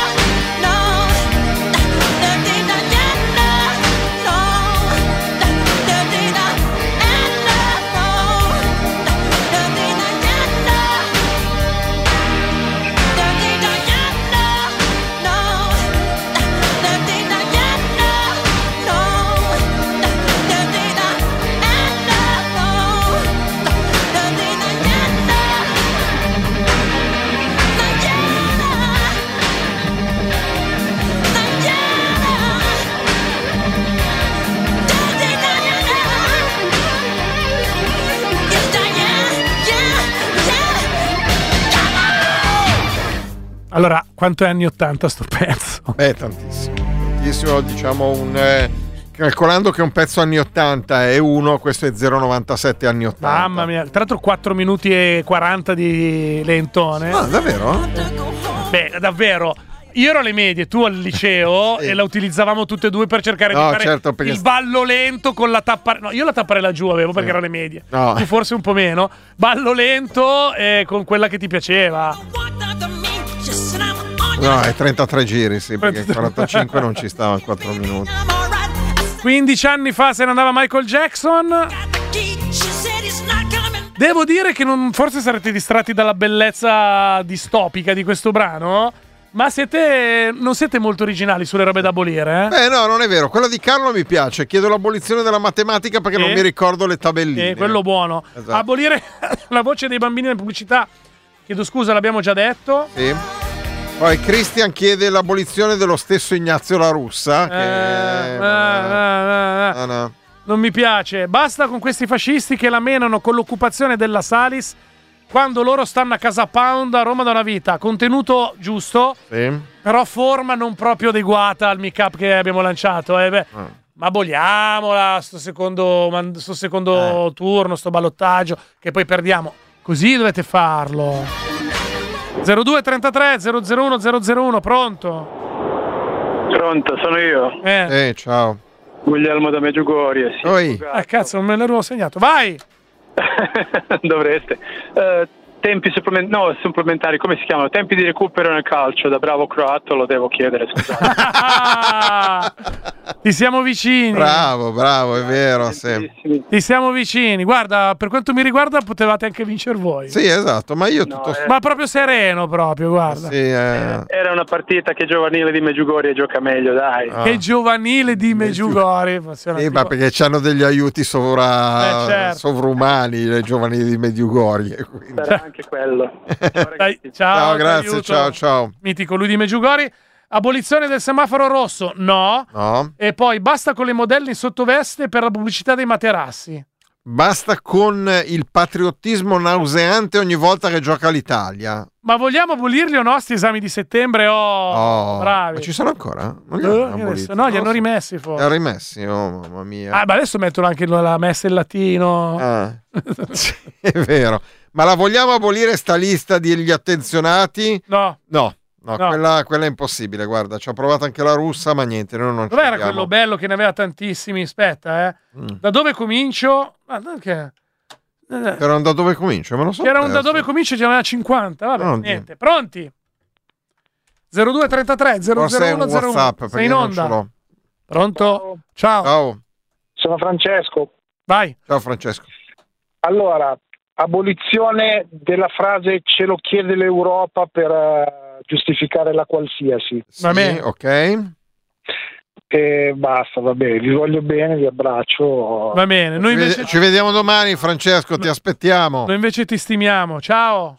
Allora, quanto è anni 80 sto pezzo? Tantissimo. Tantissimo, diciamo calcolando che un pezzo anni 80 è 1, questo è 0,97 anni 80. Mamma mia, tra l'altro 4 minuti e 40 di lentone. Ah, davvero? Beh, davvero. io ero alle medie, tu al liceo e la utilizzavamo tutte e due per cercare di fare il ballo lento con la tappa. No, io la tapparella giù avevo perché ero alle medie. No. Tu forse un po' meno. Ballo lento con quella che ti piaceva. No, è 33 giri, sì, perché 45 non ci stava 4 minuti. 15 anni fa se ne andava Michael Jackson. Devo dire che forse sarete distratti dalla bellezza distopica di questo brano, ma non siete molto originali sulle robe da abolire, eh? No, non è vero. Quella di Carlo mi piace. Chiedo l'abolizione della matematica perché non mi ricordo le tabelline. Quello buono. Esatto. Abolire la voce dei bambini nelle pubblicità. Chiedo scusa, l'abbiamo già detto. Sì. Poi Christian chiede l'abolizione dello stesso Ignazio La Russa. No. Non mi piace. Basta con questi fascisti che la menano con l'occupazione della Salis quando loro stanno a Casa Pound a Roma da una vita. Contenuto giusto, però forma non proprio adeguata al make-up che abbiamo lanciato. Ma aboliamola sto secondo turno, sto ballottaggio, che poi perdiamo. Così dovete farlo. 0233 001 001, pronto? Pronto, sono io. Ciao. Guglielmo da Medjugorje. Cazzo, non me l'avevo segnato. Vai! Dovreste. Tempi supplementari, come si chiamano? Tempi di recupero nel calcio, da bravo croato lo devo chiedere, scusate. Ti siamo vicini. Bravo, è vero. Sì. Ti siamo vicini. Guarda, per quanto mi riguarda potevate anche vincere voi. Sì, esatto, ma io ma proprio sereno, proprio, guarda. Sì, Era una partita che giovanile di Medjugorje gioca meglio, dai. Che giovanile di Medjugorje. Sì, ma perché hanno degli aiuti sovrumani le giovanili di Medjugorje. Anche quello. Dai, ciao, grazie, ciao. Mitico lui di Medjugorje. Abolizione del semaforo rosso, no. E poi basta con le modelle in sottoveste per la pubblicità dei materassi. Basta con il patriottismo nauseante ogni volta che gioca l'Italia. Ma vogliamo abolirli o no sti esami di settembre? Bravi. Ma ci sono ancora? Non li li hanno rimessi forse. Li hanno rimessi, mamma mia. Ma adesso mettono anche la messa in latino. Sì, è vero. Ma la vogliamo abolire sta lista degli attenzionati? No, quella è impossibile, guarda, ci ha provato anche la Russa, ma niente, noi non ci era quello bello che ne aveva tantissimi, aspetta, Da dove comincio? Era un da dove comincio, me lo so. Era un da dove comincio, ce n'aveva 50, vabbè, niente. Pronti? 0233 001 WhatsApp, sei in onda. Pronto? Ciao. Sono Francesco. Vai. Ciao Francesco. Allora, abolizione della frase ce lo chiede l'Europa per giustificare la qualsiasi. Va bene, ok. E basta, va bene, vi voglio bene, vi abbraccio. Va bene, noi invece ci vediamo domani, Francesco, ti aspettiamo. Noi invece ti stimiamo. Ciao.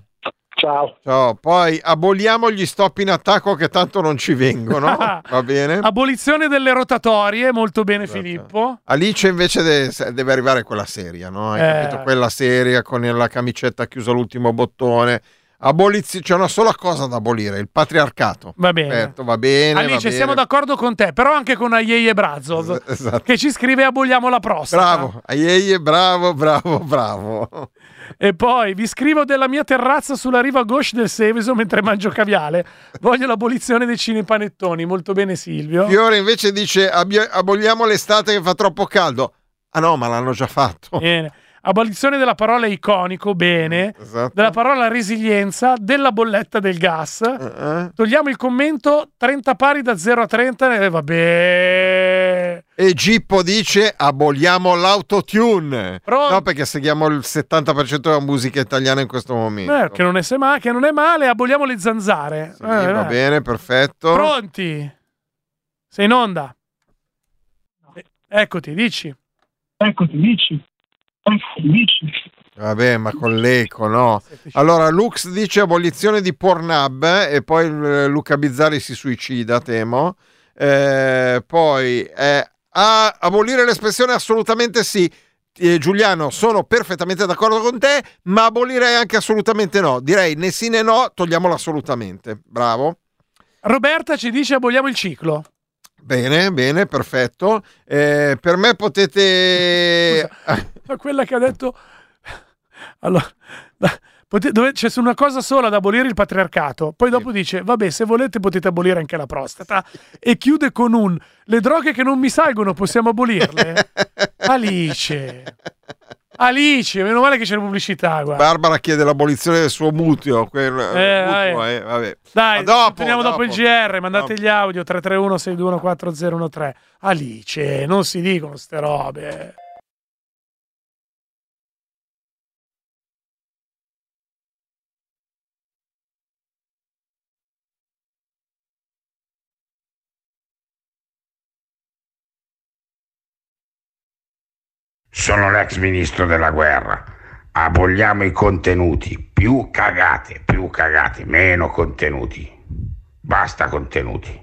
Poi aboliamo gli stop in attacco che tanto non ci vengono. Va bene. Abolizione delle rotatorie, molto bene, esatto. Filippo. Alice invece deve arrivare quella seria, no? Hai capito? Quella seria con la camicetta chiusa all'ultimo bottone. C'è una sola cosa da abolire: il patriarcato. Va bene. Perfetto, va bene. Alice, siamo d'accordo con te, però anche con Aieie Brazov, esatto. Che ci scrive aboliamo la prostata. Bravo, Aieie, bravo. E poi vi scrivo della mia terrazza sulla riva gauche del Seveso mentre mangio caviale. Voglio l'abolizione dei cinepanettoni. Molto bene, Silvio. Fiore invece dice aboliamo l'estate che fa troppo caldo. Ah no, ma l'hanno già fatto. Bene. Abolizione della parola iconico, bene. Esatto. Della parola resilienza, della bolletta del gas. Togliamo il commento 30 pari da 0 a 30. Vabbè. E Gippo dice aboliamo l'autotune. No, perché seguiamo il 70% della musica italiana in questo momento. Che non è male. Aboliamo le zanzare. Sì, va bene, perfetto. Pronti? Sei in onda. Eccoti, dici. Vabbè, ma con l'eco, no? Allora, Lux dice abolizione di Pornhub e poi Luca Bizzarri si suicida, temo. Poi abolire l'espressione assolutamente sì. Giuliano, sono perfettamente d'accordo con te, ma abolirei anche assolutamente no. Direi né sì né no, togliamolo assolutamente. Bravo. Roberta ci dice aboliamo il ciclo. Bene, perfetto. Per me potete... Scusa, quella che ha detto... Allora, C'è una cosa sola da abolire, il patriarcato. Poi dopo dice, vabbè, se volete potete abolire anche la prostata. E chiude con le droghe che non mi salgono possiamo abolirle? Alice, meno male che c'è la pubblicità, guarda. Barbara chiede l'abolizione del suo mutuo. Vabbè. Dai, torniamo dopo il GR, mandate gli audio 331-621-4013. Alice, non si dicono ste robe. Sono l'ex ministro della guerra. Aboliamo i contenuti. Più cagate, meno contenuti. Basta contenuti.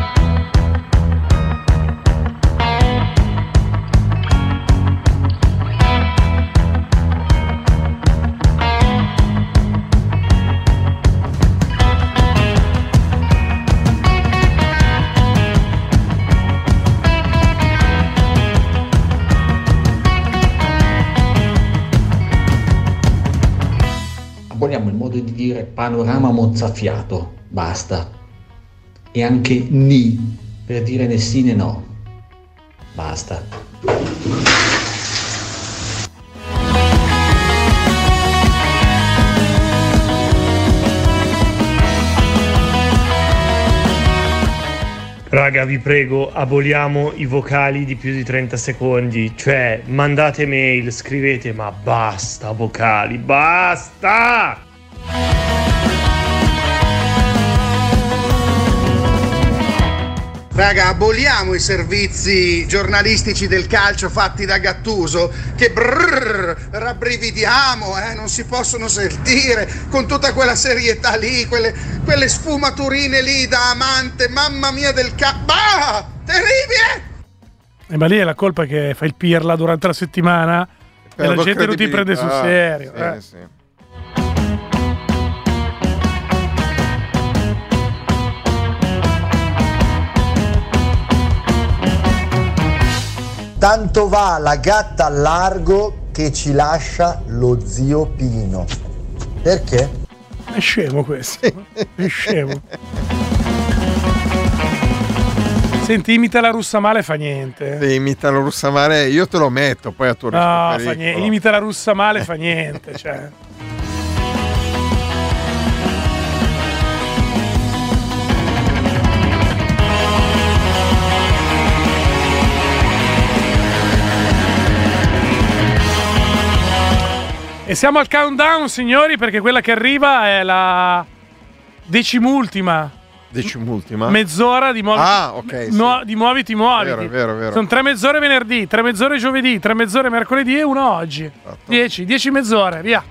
Aboliamo il modo di dire panorama mozzafiato, basta. E anche ni, per dire né sì né no, basta. Raga, vi prego, aboliamo i vocali di più di 30 secondi. Cioè, mandate mail, scrivete, ma basta vocali, basta! Raga, aboliamo i servizi giornalistici del calcio fatti da Gattuso, che rabbrividiamo, non si possono sentire, con tutta quella serietà lì, quelle sfumaturine lì da amante, mamma mia del bah! Terribile! Ma lì è la colpa che fai il pirla durante la settimana e la gente non ti prende sul serio. Sì. Tanto va la gatta al largo che ci lascia lo zio Pino. Perché? È scemo questo. È scemo. Senti, imita la Russamale, fa niente. Sì, imita la Russamale, io te lo metto poi a tuo rischio. No, fa niente. Imita la Russamale, fa niente, cioè. E siamo al countdown, signori, perché quella che arriva è la decimultima mezz'ora di di Muoviti. Vero. Sono 3 mezz'ore venerdì, 3 mezz'ore giovedì, 3 mezz'ore mercoledì e 1 oggi. 10 mezz'ore, via.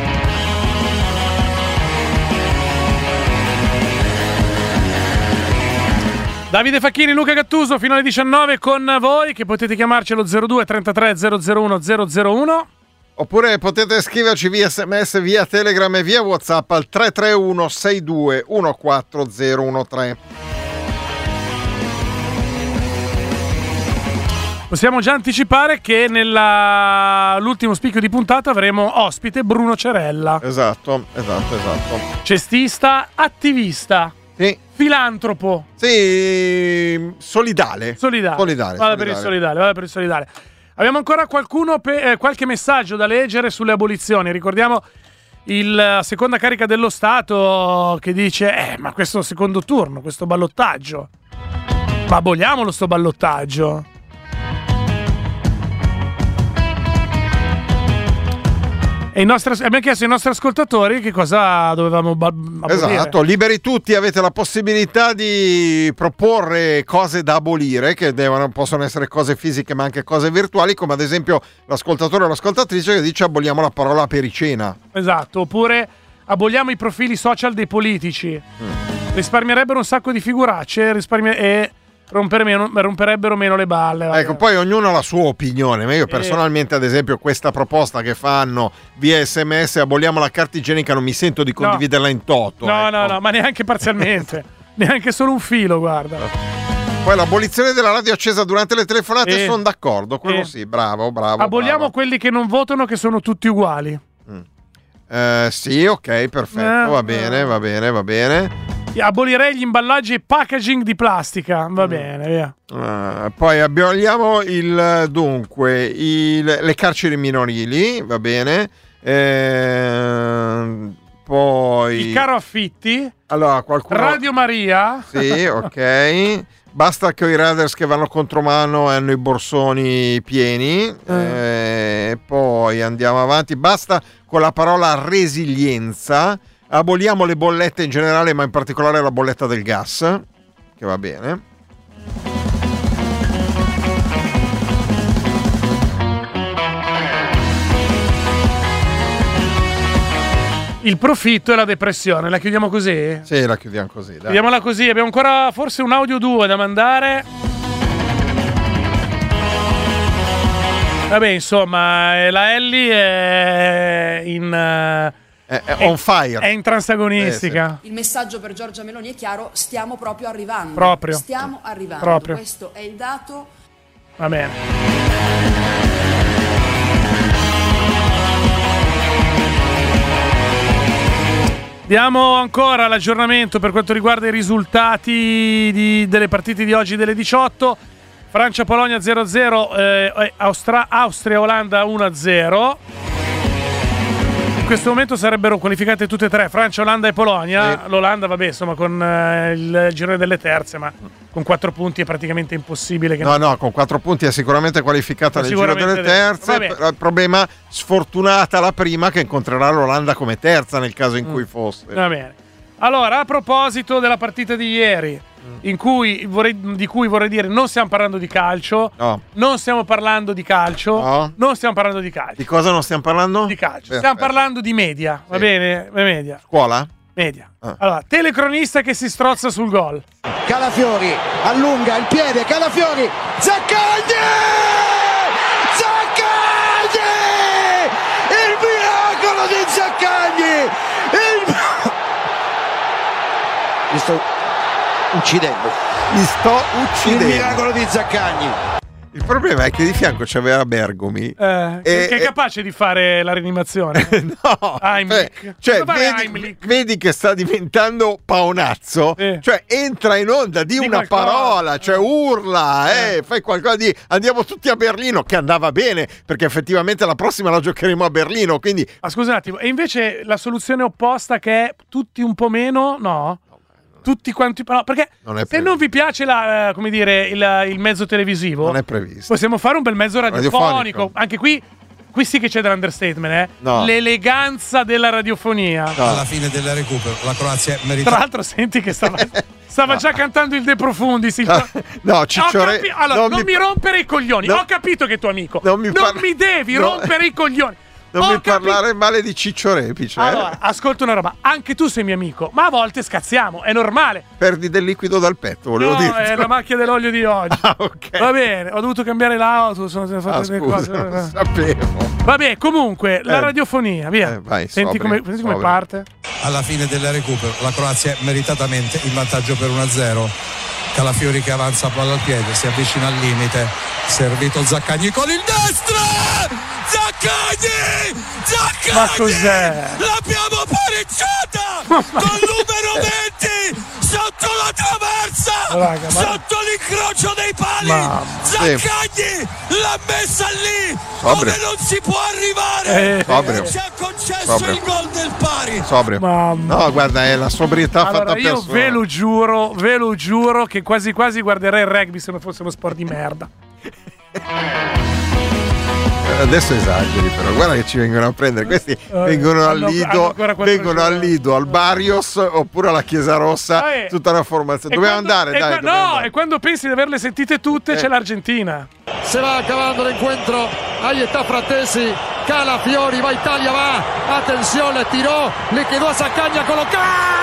Davide Facchini, Luca Gattuso fino alle 19 con voi, che potete chiamarci allo 02 33 001 001. Oppure potete scriverci via SMS, via Telegram e via WhatsApp al 331 62 14013. Possiamo già anticipare che nell'ultimo spicchio di puntata avremo ospite Bruno Cerella. Esatto. Cestista, attivista. Sì. Filantropo. Sì, solidale. Vada per il solidale. Abbiamo ancora qualche messaggio da leggere sulle abolizioni. Ricordiamo la seconda carica dello Stato che dice ma questo secondo turno, questo ballottaggio, ma aboliamolo sto ballottaggio. E abbiamo chiesto ai nostri ascoltatori che cosa dovevamo abolire. Esatto, liberi tutti, avete la possibilità di proporre cose da abolire, che possono essere cose fisiche ma anche cose virtuali, come ad esempio l'ascoltatore o l'ascoltatrice che dice aboliamo la parola pericena. Esatto, oppure aboliamo i profili social dei politici. Risparmierebbero un sacco di figuracce e romperebbero meno le balle. Ecco, poi ognuno ha la sua opinione, ma io personalmente ad esempio questa proposta che fanno via SMS, aboliamo la carta igienica, non mi sento di condividerla in toto. No, ma neanche parzialmente. Neanche solo un filo, guarda. Poi l'abolizione della radio accesa durante le telefonate, sono d'accordo, quello sì, bravo. Aboliamo quelli che non votano, che sono tutti uguali. Sì, ok, perfetto, va bene. Abolirei gli imballaggi e packaging di plastica, va bene, via. Poi aboliamo le carceri minorili, va bene. Poi il caro affitti. Allora, qualcuno... Radio Maria. Sì, ok. Basta che i Raiders che vanno contromano hanno i borsoni pieni. Poi andiamo avanti. Basta con la parola resilienza. Aboliamo le bollette in generale, ma in particolare la bolletta del gas, che va bene. Il profitto e la depressione, la chiudiamo così? Sì, la chiudiamo così, dai. Chiudiamola così, abbiamo ancora forse un audio 2 da mandare. Vabbè, insomma, la Ellie è in... È on fire. È in transagonistica. Il messaggio per Giorgia Meloni è chiaro, stiamo proprio arrivando. Stiamo arrivando. Proprio. Questo è il dato. Va bene. Diamo ancora l'aggiornamento per quanto riguarda i risultati delle partite di oggi delle 18. Francia-Polonia 0-0, Austria-Olanda 1-0. In questo momento sarebbero qualificate tutte e tre, Francia, Olanda e Polonia. L'Olanda, vabbè, insomma, con il girone delle terze, ma con 4 punti è praticamente impossibile che con 4 punti è sicuramente qualificata nel giro delle terze. Il problema, sfortunata la prima, che incontrerà l'Olanda come terza nel caso in cui fosse. Va bene. Allora, a proposito della partita di ieri, di cui vorrei dire non stiamo parlando di calcio, non stiamo parlando di calcio, non stiamo parlando di calcio. Di cosa non stiamo parlando? Di calcio. Stiamo parlando di media, va bene? Media. Scuola? Media. Allora, telecronista che si strozza sul gol. Calafiori allunga il piede, Calafiori, Zaccagni! Il miracolo di Zaccagni! Mi sto uccidendo. Il miracolo di Zaccagni. Il problema è che di fianco c'aveva Bergomi che è capace di fare la rianimazione. No, vedi che sta diventando paonazzo, cioè entra in onda di una parola, cioè urla, fai qualcosa di andiamo tutti a Berlino, che andava bene perché effettivamente la prossima la giocheremo a Berlino, quindi scusa un attimo, e invece la soluzione opposta che è tutti un po' meno, no? Tutti quanti, no, perché se non vi piace il mezzo televisivo, non è previsto. Possiamo fare un bel mezzo radiofonico. Anche qui sì che c'è dell'understatement, l'eleganza della radiofonia. Alla fine del recupero la Croazia merita. Tra l'altro senti che stava già cantando il De Profundis. Cicciore. Allora, non mi rompere i coglioni. Ho capito che è tuo amico. Non mi devi rompere i coglioni. Non mi parlare male di Ciccio Repice. Allora, ascolta una roba. Anche tu sei mio amico, ma a volte scazziamo, è normale. Perdi del liquido dal petto, volevo dire. No, è la macchia dell'olio di oggi. Okay. Va bene, ho dovuto cambiare l'auto, sono fatte delle cose. Non sapevo. Vabbè, comunque, la radiofonia, via. Vai, senti come parte. Alla fine del recupero la Croazia meritatamente in vantaggio per 1-0. Calafiori che avanza palla al piede, si avvicina al limite, servito Zaccagni con il destro! Zaccagni! Ma cos'è? L'abbiamo pareggiata! Con numero 20! Sotto la traversa! Sotto l'incrocio dei pali! Zaccagni l'ha messa lì! Dove non si può arrivare! Ci ha concesso il gol del pari! No, guarda, è la sobrietà fatta per io ve lo giuro che quasi quasi guarderei il rugby se non fosse uno sport di merda. Adesso esageri, però guarda che ci vengono a prendere. Questi vengono al Lido, al Barrios oppure alla Chiesa Rossa, tutta la formazione. Dobbiamo andare, dai. E quando pensi di averle sentite tutte c'è l'Argentina. Se va acabando l'encuentro, ahí está Fratesi, Calafiori, va Italia, va, attenzione, tirò, le quedó a Zaccagni a colocar.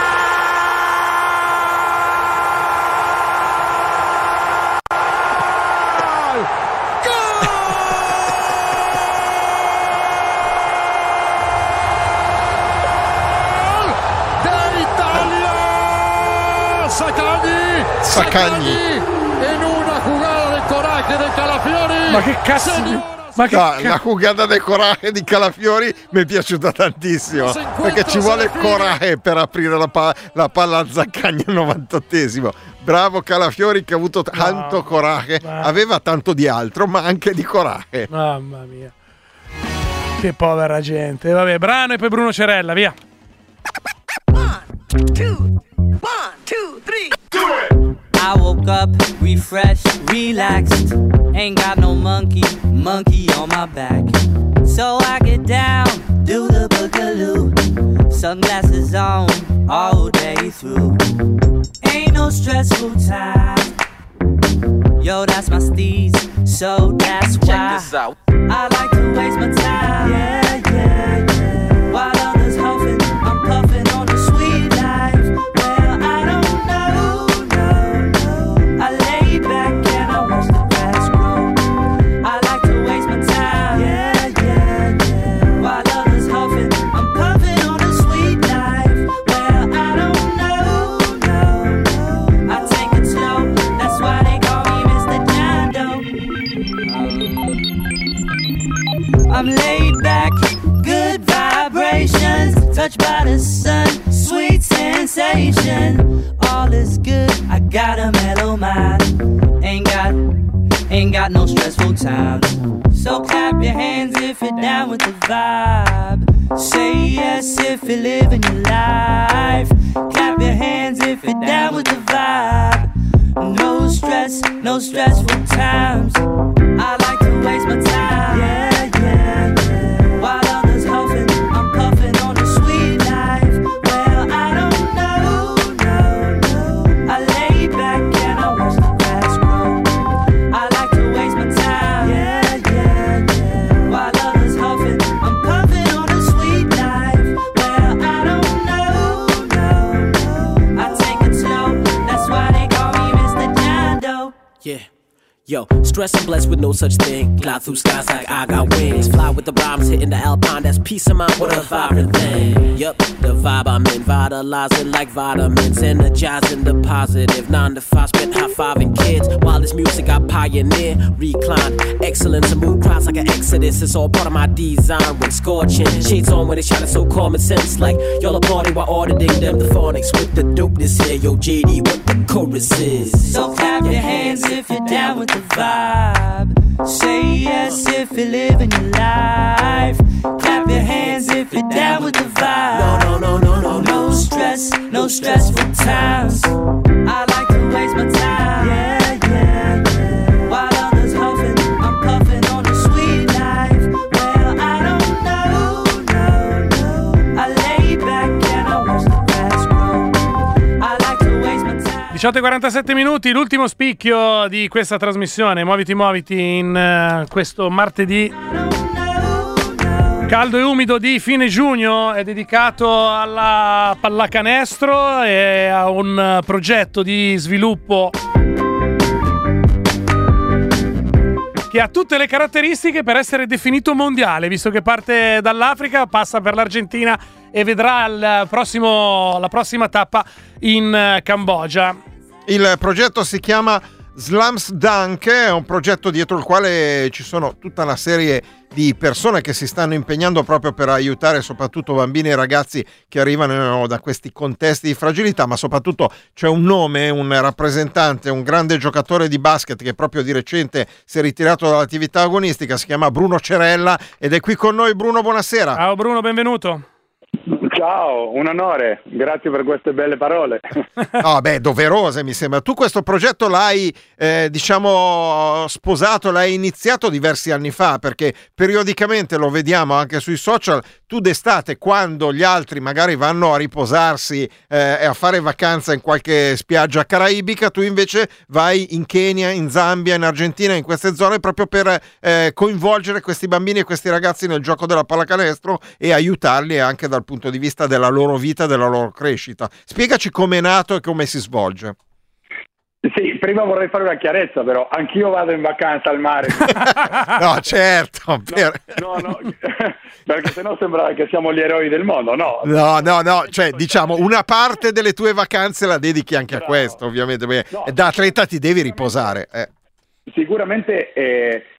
Zaccagni en una jugada de coraje de Calafiori. Ma che cazzo La jugada del coraje di Calafiori mi è piaciuta tantissimo, perché ci vuole coraje per aprire la palla a Zaccagni al 98esimo. Bravo Calafiori, che ha avuto tanto coraje, aveva tanto di altro, ma anche di coraje. Mamma mia, che povera gente. Vabbè, brano e poi Bruno Cerella, via. 1, 2, 1, 2, 3, do it! I woke up, refreshed, relaxed. Ain't got no monkey on my back. So I get down, do the boogaloo. Sunglasses on, all day through. Ain't no stressful time. Yo, that's my steez, so that's why. Check this out. I like to waste my time. Yeah, yeah, yeah. While others huffing, I'm puffing on the sweet life. Well, I don't know, no. I lay back and I watch the grass grow. I like to waste my time. Yeah, yeah, yeah. While others huffing, I'm puffing on the sweet life. Well, I don't know, no. I take it slow. That's why they call me Mr. John Doe. I'm laid back, good vibrations, touched by the sun, sweet sensation. All is good, I got a mellow mind. Ain't got no stressful time. So clap your hands if you're down with the vibe. Say yes if you're living your life. Clap your hands if you're down with the vibe. No stress, no stressful times. I like to waste my time. Yeah, yeah, yeah. While others huffing, I'm puffing on the sweet life. Well, I don't know, no. I lay back and I watch the grass grow. I like to waste my time. Yeah, yeah, yeah. While others huffing, I'm puffing on the sweet life. Well, I don't know, no. I take it slow. That's why they call me Mr. John Doe. Yeah. Yo, stress and blessed with no such thing. Glide through skies like I got wings. Fly with the rhymes hitting the alpine. That's peace of mind. What a vibrant thing. Yup, the vibe I'm in. Vitalizing like vitamins. Energizing the positive. 9 to 5, spent high-fiving kids. While this music I pioneer. Recline. Excellence and move crowds like an exodus. It's all part of my design. When scorching. Shades on when they shining so common sense. Like y'all applauding while auditing them. The phonics with the dopeness here. Yo, JD, what the chorus is. So clap your hands if you're down with the vibe. Say yes if you're living your life. Clap your hands if you're down with the vibe. No stress, no stressful times. I like to waste my time. Yeah, yeah, yeah. While others huffing, I'm puffing on the sweet life. Well, I don't know, no. I lay back and I watch the grass grow. I like to waste my time. 18:47 minuti, l'ultimo spicchio di questa trasmissione. Muoviti in questo martedì caldo e umido di fine giugno è dedicato alla pallacanestro e a un progetto di sviluppo che ha tutte le caratteristiche per essere definito mondiale, visto che parte dall'Africa, passa per l'Argentina e vedrà la prossima tappa in Cambogia. Il progetto si chiama Slums Dunk, è un progetto dietro il quale ci sono tutta una serie di persone che si stanno impegnando proprio per aiutare soprattutto bambini e ragazzi che arrivano da questi contesti di fragilità, ma soprattutto c'è un nome, un rappresentante, un grande giocatore di basket che proprio di recente si è ritirato dall'attività agonistica, si chiama Bruno Cerella ed è qui con noi. Bruno, buonasera. Ciao Bruno, benvenuto. Ciao, un onore, grazie per queste belle parole. No, doverose mi sembra. Tu questo progetto l'hai sposato, l'hai iniziato diversi anni fa, perché periodicamente lo vediamo anche sui social. Tu d'estate, quando gli altri magari vanno a riposarsi e a fare vacanza in qualche spiaggia caraibica, tu invece vai in Kenya, in Zambia, in Argentina, in queste zone proprio per coinvolgere questi bambini e questi ragazzi nel gioco della pallacanestro e aiutarli anche dal punto di vista della loro vita, della loro crescita. Spiegaci come è nato e come si svolge. Sì, prima vorrei fare una chiarezza, però anch'io vado in vacanza al mare. No, certo. No, perché sennò sembra che siamo gli eroi del mondo, no? No, cioè diciamo una parte delle tue vacanze la dedichi anche a questo, ovviamente, perché da atleta ti devi riposare. Sicuramente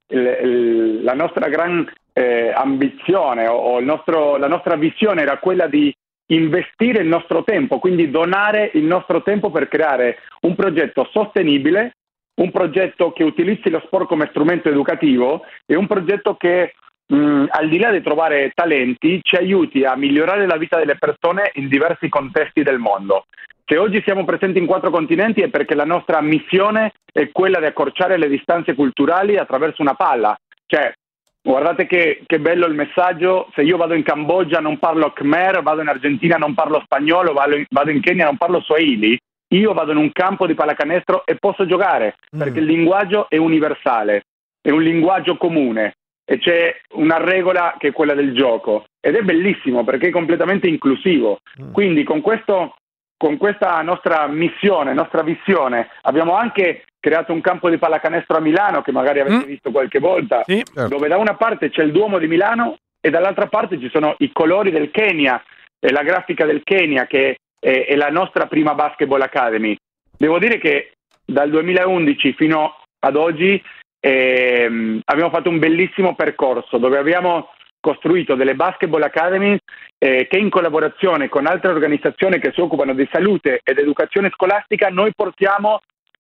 la nostra gran ambizione o la nostra visione era quella di investire il nostro tempo, quindi donare il nostro tempo per creare un progetto sostenibile, un progetto che utilizzi lo sport come strumento educativo e un progetto che al di là di trovare talenti ci aiuti a migliorare la vita delle persone in diversi contesti del mondo. Se oggi siamo presenti in 4 continenti è perché la nostra missione è quella di accorciare le distanze culturali attraverso una palla. Cioè, guardate che bello il messaggio: se io vado in Cambogia non parlo Khmer, vado in Argentina non parlo spagnolo, vado in Kenya non parlo Swahili, io vado in un campo di pallacanestro e posso giocare, perché il linguaggio è universale, è un linguaggio comune e c'è una regola che è quella del gioco ed è bellissimo perché è completamente inclusivo. Quindi con questa nostra missione, nostra visione, abbiamo anche creato un campo di pallacanestro a Milano che magari avete visto qualche volta, dove da una parte c'è il Duomo di Milano e dall'altra parte ci sono i colori del Kenya e la grafica del Kenya che è la nostra prima Basketball Academy. Devo dire che dal 2011 fino ad oggi abbiamo fatto un bellissimo percorso dove abbiamo costruito delle Basketball Academy che in collaborazione con altre organizzazioni che si occupano di salute ed educazione scolastica noi portiamo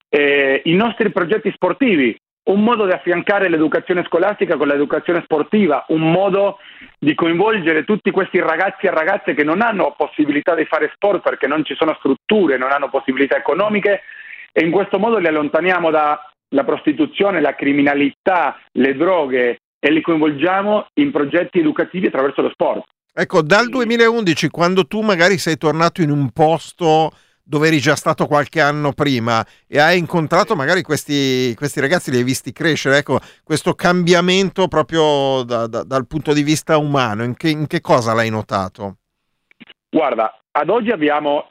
i nostri progetti sportivi, un modo di affiancare l'educazione scolastica con l'educazione sportiva, un modo di coinvolgere tutti questi ragazzi e ragazze che non hanno possibilità di fare sport perché non ci sono strutture, non hanno possibilità economiche e in questo modo li allontaniamo dalla prostituzione, la criminalità, le droghe e li coinvolgiamo in progetti educativi attraverso lo sport. Ecco, dal 2011, quando tu magari sei tornato in un posto dove eri già stato qualche anno prima e hai incontrato magari questi ragazzi, li hai visti crescere, ecco, questo cambiamento proprio dal punto di vista umano, in che cosa l'hai notato? Guarda, ad oggi abbiamo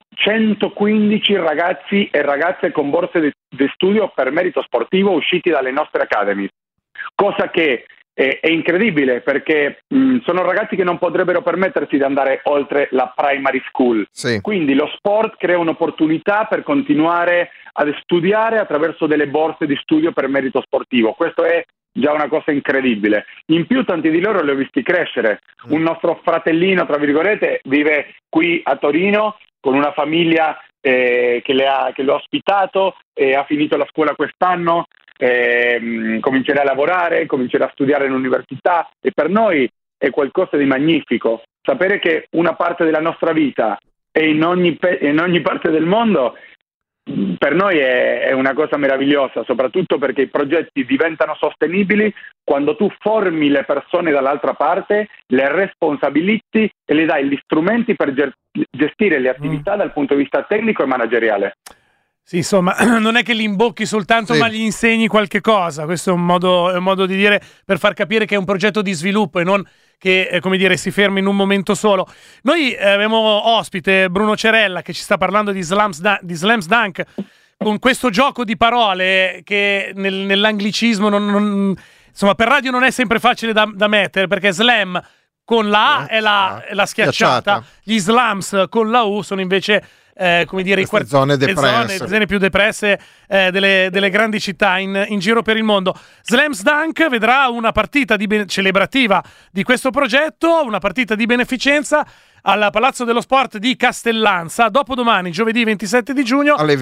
115 ragazzi e ragazze con borse di studio per merito sportivo usciti dalle nostre academy, cosa che è incredibile perché sono ragazzi che non potrebbero permettersi di andare oltre la primary school. Sì. Quindi lo sport crea un'opportunità per continuare ad studiare attraverso delle borse di studio per merito sportivo. Questo è già una cosa incredibile. In più tanti di loro li ho visti crescere. Un nostro fratellino, tra virgolette, vive qui a Torino con una famiglia che l'ha ospitato e ha finito la scuola quest'anno. Comincerà a lavorare, comincerà a studiare all'università e per noi è qualcosa di magnifico sapere che una parte della nostra vita è in ogni parte del mondo. Per noi è una cosa meravigliosa, soprattutto perché i progetti diventano sostenibili quando tu formi le persone dall'altra parte, le responsabilizzi e le dai gli strumenti per gestire le attività dal punto di vista tecnico e manageriale. Sì, insomma, non è che li imbocchi soltanto, ma gli insegni qualche cosa. Questo è un modo di dire per far capire che è un progetto di sviluppo e non che, come dire, si fermi in un momento solo. Noi abbiamo ospite Bruno Cerella che ci sta parlando di Slams Dunk con questo gioco di parole che nell'anglicismo insomma, per radio non è sempre facile da mettere, perché slam con la A è la schiacciata, gli slams con la U sono invece come dire, i zone depresse, le zone più depresse delle grandi città in giro per il mondo. Slams Dunk vedrà una partita celebrativa di questo progetto, una partita di beneficenza al Palazzo dello Sport di Castellanza, dopodomani, giovedì 27 di giugno alle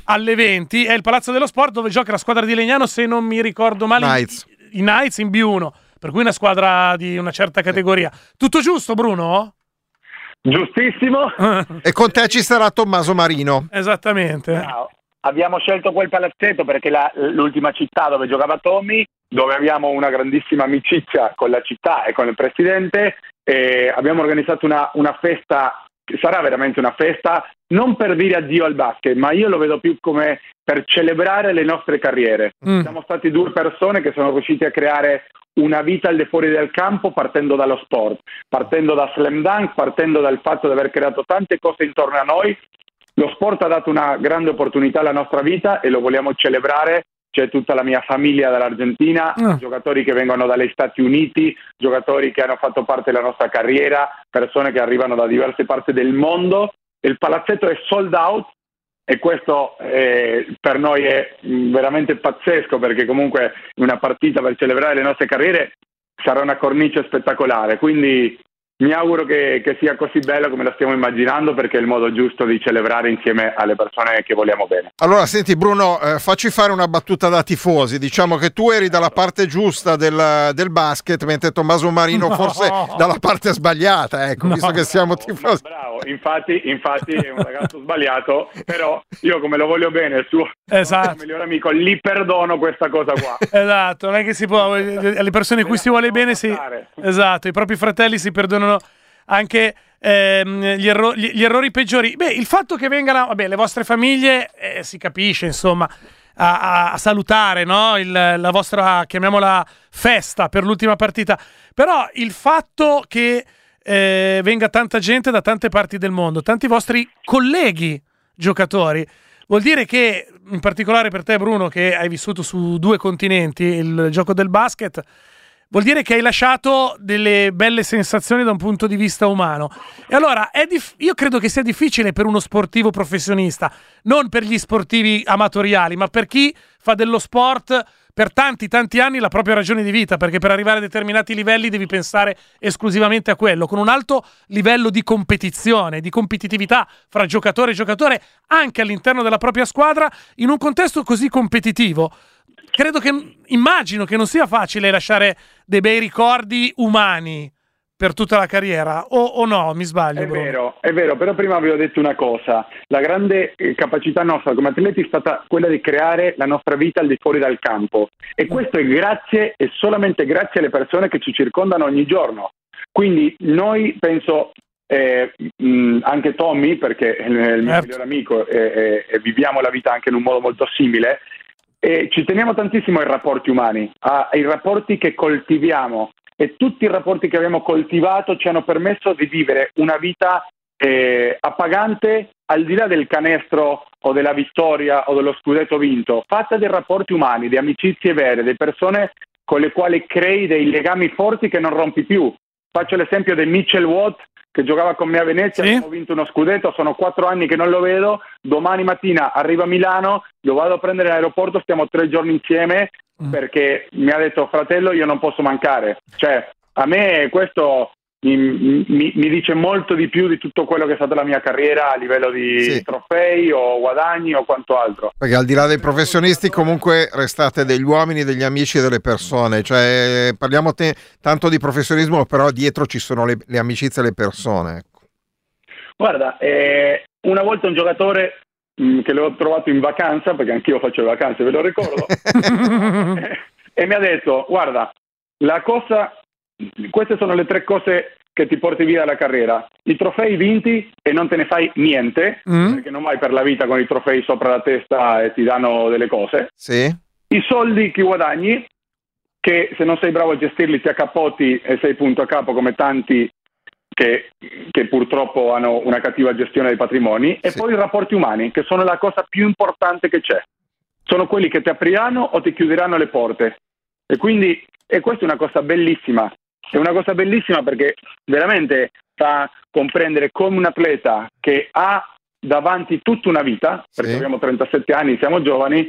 20 è il Palazzo dello Sport dove gioca la squadra di Legnano, se non mi ricordo male, i Knights in B1, per cui una squadra di una certa categoria. Tutto giusto, Bruno? Giustissimo. E con te ci sarà Tommaso Marino. Esattamente. No, abbiamo scelto quel palazzetto perché l'ultima città dove giocava Tommy, dove abbiamo una grandissima amicizia con la città e con il presidente, e abbiamo organizzato una festa che sarà veramente una festa non per dire addio al basket, ma io lo vedo più come per celebrare le nostre carriere. Siamo stati 2 persone che sono riusciti a creare una vita al di fuori del campo partendo dallo sport, partendo da Slam Dunk, partendo dal fatto di aver creato tante cose intorno a noi. Lo sport ha dato una grande opportunità alla nostra vita e lo vogliamo celebrare. C'è tutta la mia famiglia dall'Argentina, giocatori che vengono dagli Stati Uniti, giocatori che hanno fatto parte della nostra carriera, persone che arrivano da diverse parti del mondo. Il palazzetto è sold out e questo per noi è veramente pazzesco, perché comunque una partita per celebrare le nostre carriere sarà una cornice spettacolare, quindi mi auguro che sia così bello come lo stiamo immaginando, perché è il modo giusto di celebrare insieme alle persone che vogliamo bene. Allora senti Bruno, facci fare una battuta da tifosi. Diciamo che tu eri dalla parte giusta del basket, mentre Tommaso Marino forse dalla parte sbagliata, ecco, visto che siamo tifosi. Bravo, infatti è un ragazzo sbagliato, però io, come lo voglio bene, il suo migliore amico, gli perdono questa cosa qua. Esatto, non è che si può, alle persone a cui si vuole bene esatto, i propri fratelli si perdonano anche gli errori peggiori. Beh, il fatto che vengano le vostre famiglie, si capisce, insomma, a salutare, no? La vostra, chiamiamola, festa per l'ultima partita, però il fatto che venga tanta gente da tante parti del mondo, tanti vostri colleghi giocatori, vuol dire che, in particolare per te Bruno, che hai vissuto su 2 continenti il gioco del basket, vuol dire che hai lasciato delle belle sensazioni da un punto di vista umano. E allora io credo che sia difficile per uno sportivo professionista, non per gli sportivi amatoriali, ma per chi fa dello sport per tanti anni la propria ragione di vita, perché per arrivare a determinati livelli devi pensare esclusivamente a quello, con un alto livello di competizione, di competitività fra giocatore e giocatore, anche all'interno della propria squadra, in un contesto così competitivo. Immagino che non sia facile lasciare dei bei ricordi umani per tutta la carriera, o no, mi sbaglio? È vero, però prima avevo detto una cosa: la grande capacità nostra come atleti è stata quella di creare la nostra vita al di fuori dal campo, e questo è grazie e solamente grazie alle persone che ci circondano ogni giorno. Quindi noi, penso, anche Tommy, perché è il mio migliore amico, e viviamo la vita anche in un modo molto simile, e ci teniamo tantissimo ai rapporti umani, ai rapporti che coltiviamo, e tutti i rapporti che abbiamo coltivato ci hanno permesso di vivere una vita appagante, al di là del canestro o della vittoria o dello scudetto vinto, fatta dei rapporti umani, di amicizie vere, di persone con le quali crei dei legami forti che non rompi più. Faccio l'esempio di Mitchell Watt, che giocava con me a Venezia, abbiamo vinto uno scudetto, sono 4 anni che non lo vedo, domani mattina arriva a Milano, lo vado a prendere in aeroporto, stiamo 3 giorni insieme, perché mi ha detto: fratello, io non posso mancare. Cioè, a me questo mi dice molto di più di tutto quello che è stata la mia carriera a livello di trofei o guadagni o quanto altro. Perché al di là dei professionisti comunque restate degli uomini, degli amici e delle persone, cioè parliamo tanto di professionismo, però dietro ci sono le amicizie e le persone, ecco. Guarda, una volta un giocatore che l'ho trovato in vacanza, perché anch'io faccio le vacanze, ve lo ricordo, e mi ha detto: guarda, queste sono le 3 cose che ti porti via dalla carriera: i trofei vinti e non te ne fai niente, perché non vai per la vita con i trofei sopra la testa e ti danno delle cose, i soldi che guadagni, che se non sei bravo a gestirli ti accapotti e sei punto a capo come tanti che purtroppo hanno una cattiva gestione dei patrimoni, e poi i rapporti umani, che sono la cosa più importante che c'è. Sono quelli che ti apriranno o ti chiuderanno le porte, e quindi questa è una cosa bellissima. È una cosa bellissima perché veramente fa comprendere come un atleta che ha davanti tutta una vita, perché abbiamo 37 anni, siamo giovani,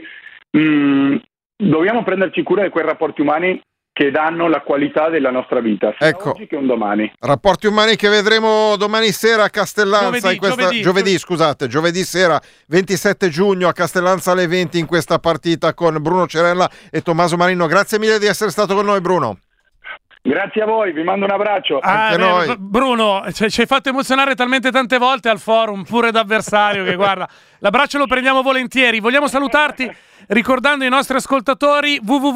dobbiamo prenderci cura di quei rapporti umani che danno la qualità della nostra vita, sia oggi che un domani. Rapporti umani che vedremo domani sera a Castellanza, giovedì sera 27 giugno a Castellanza alle 20, in questa partita con Bruno Cerella e Tommaso Marino. Grazie mille di essere stato con noi, Bruno. Grazie a voi, vi mando un abbraccio. Noi. Bruno, ci hai fatto emozionare talmente tante volte al forum, pure d'avversario, che guarda, l'abbraccio lo prendiamo volentieri. Vogliamo salutarti ricordando ai nostri ascoltatori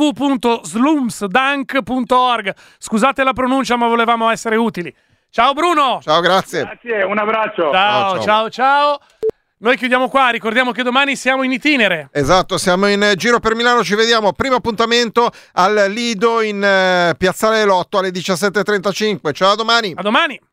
www.slumsdunk.org. Scusate la pronuncia, ma volevamo essere utili. Ciao Bruno. Ciao, grazie. Grazie, un abbraccio. Ciao. Noi chiudiamo qua, ricordiamo che domani siamo in itinere. Esatto, siamo in giro per Milano, ci vediamo. Primo appuntamento al Lido in Piazzale Lotto alle 17:35. Ciao, a domani. A domani.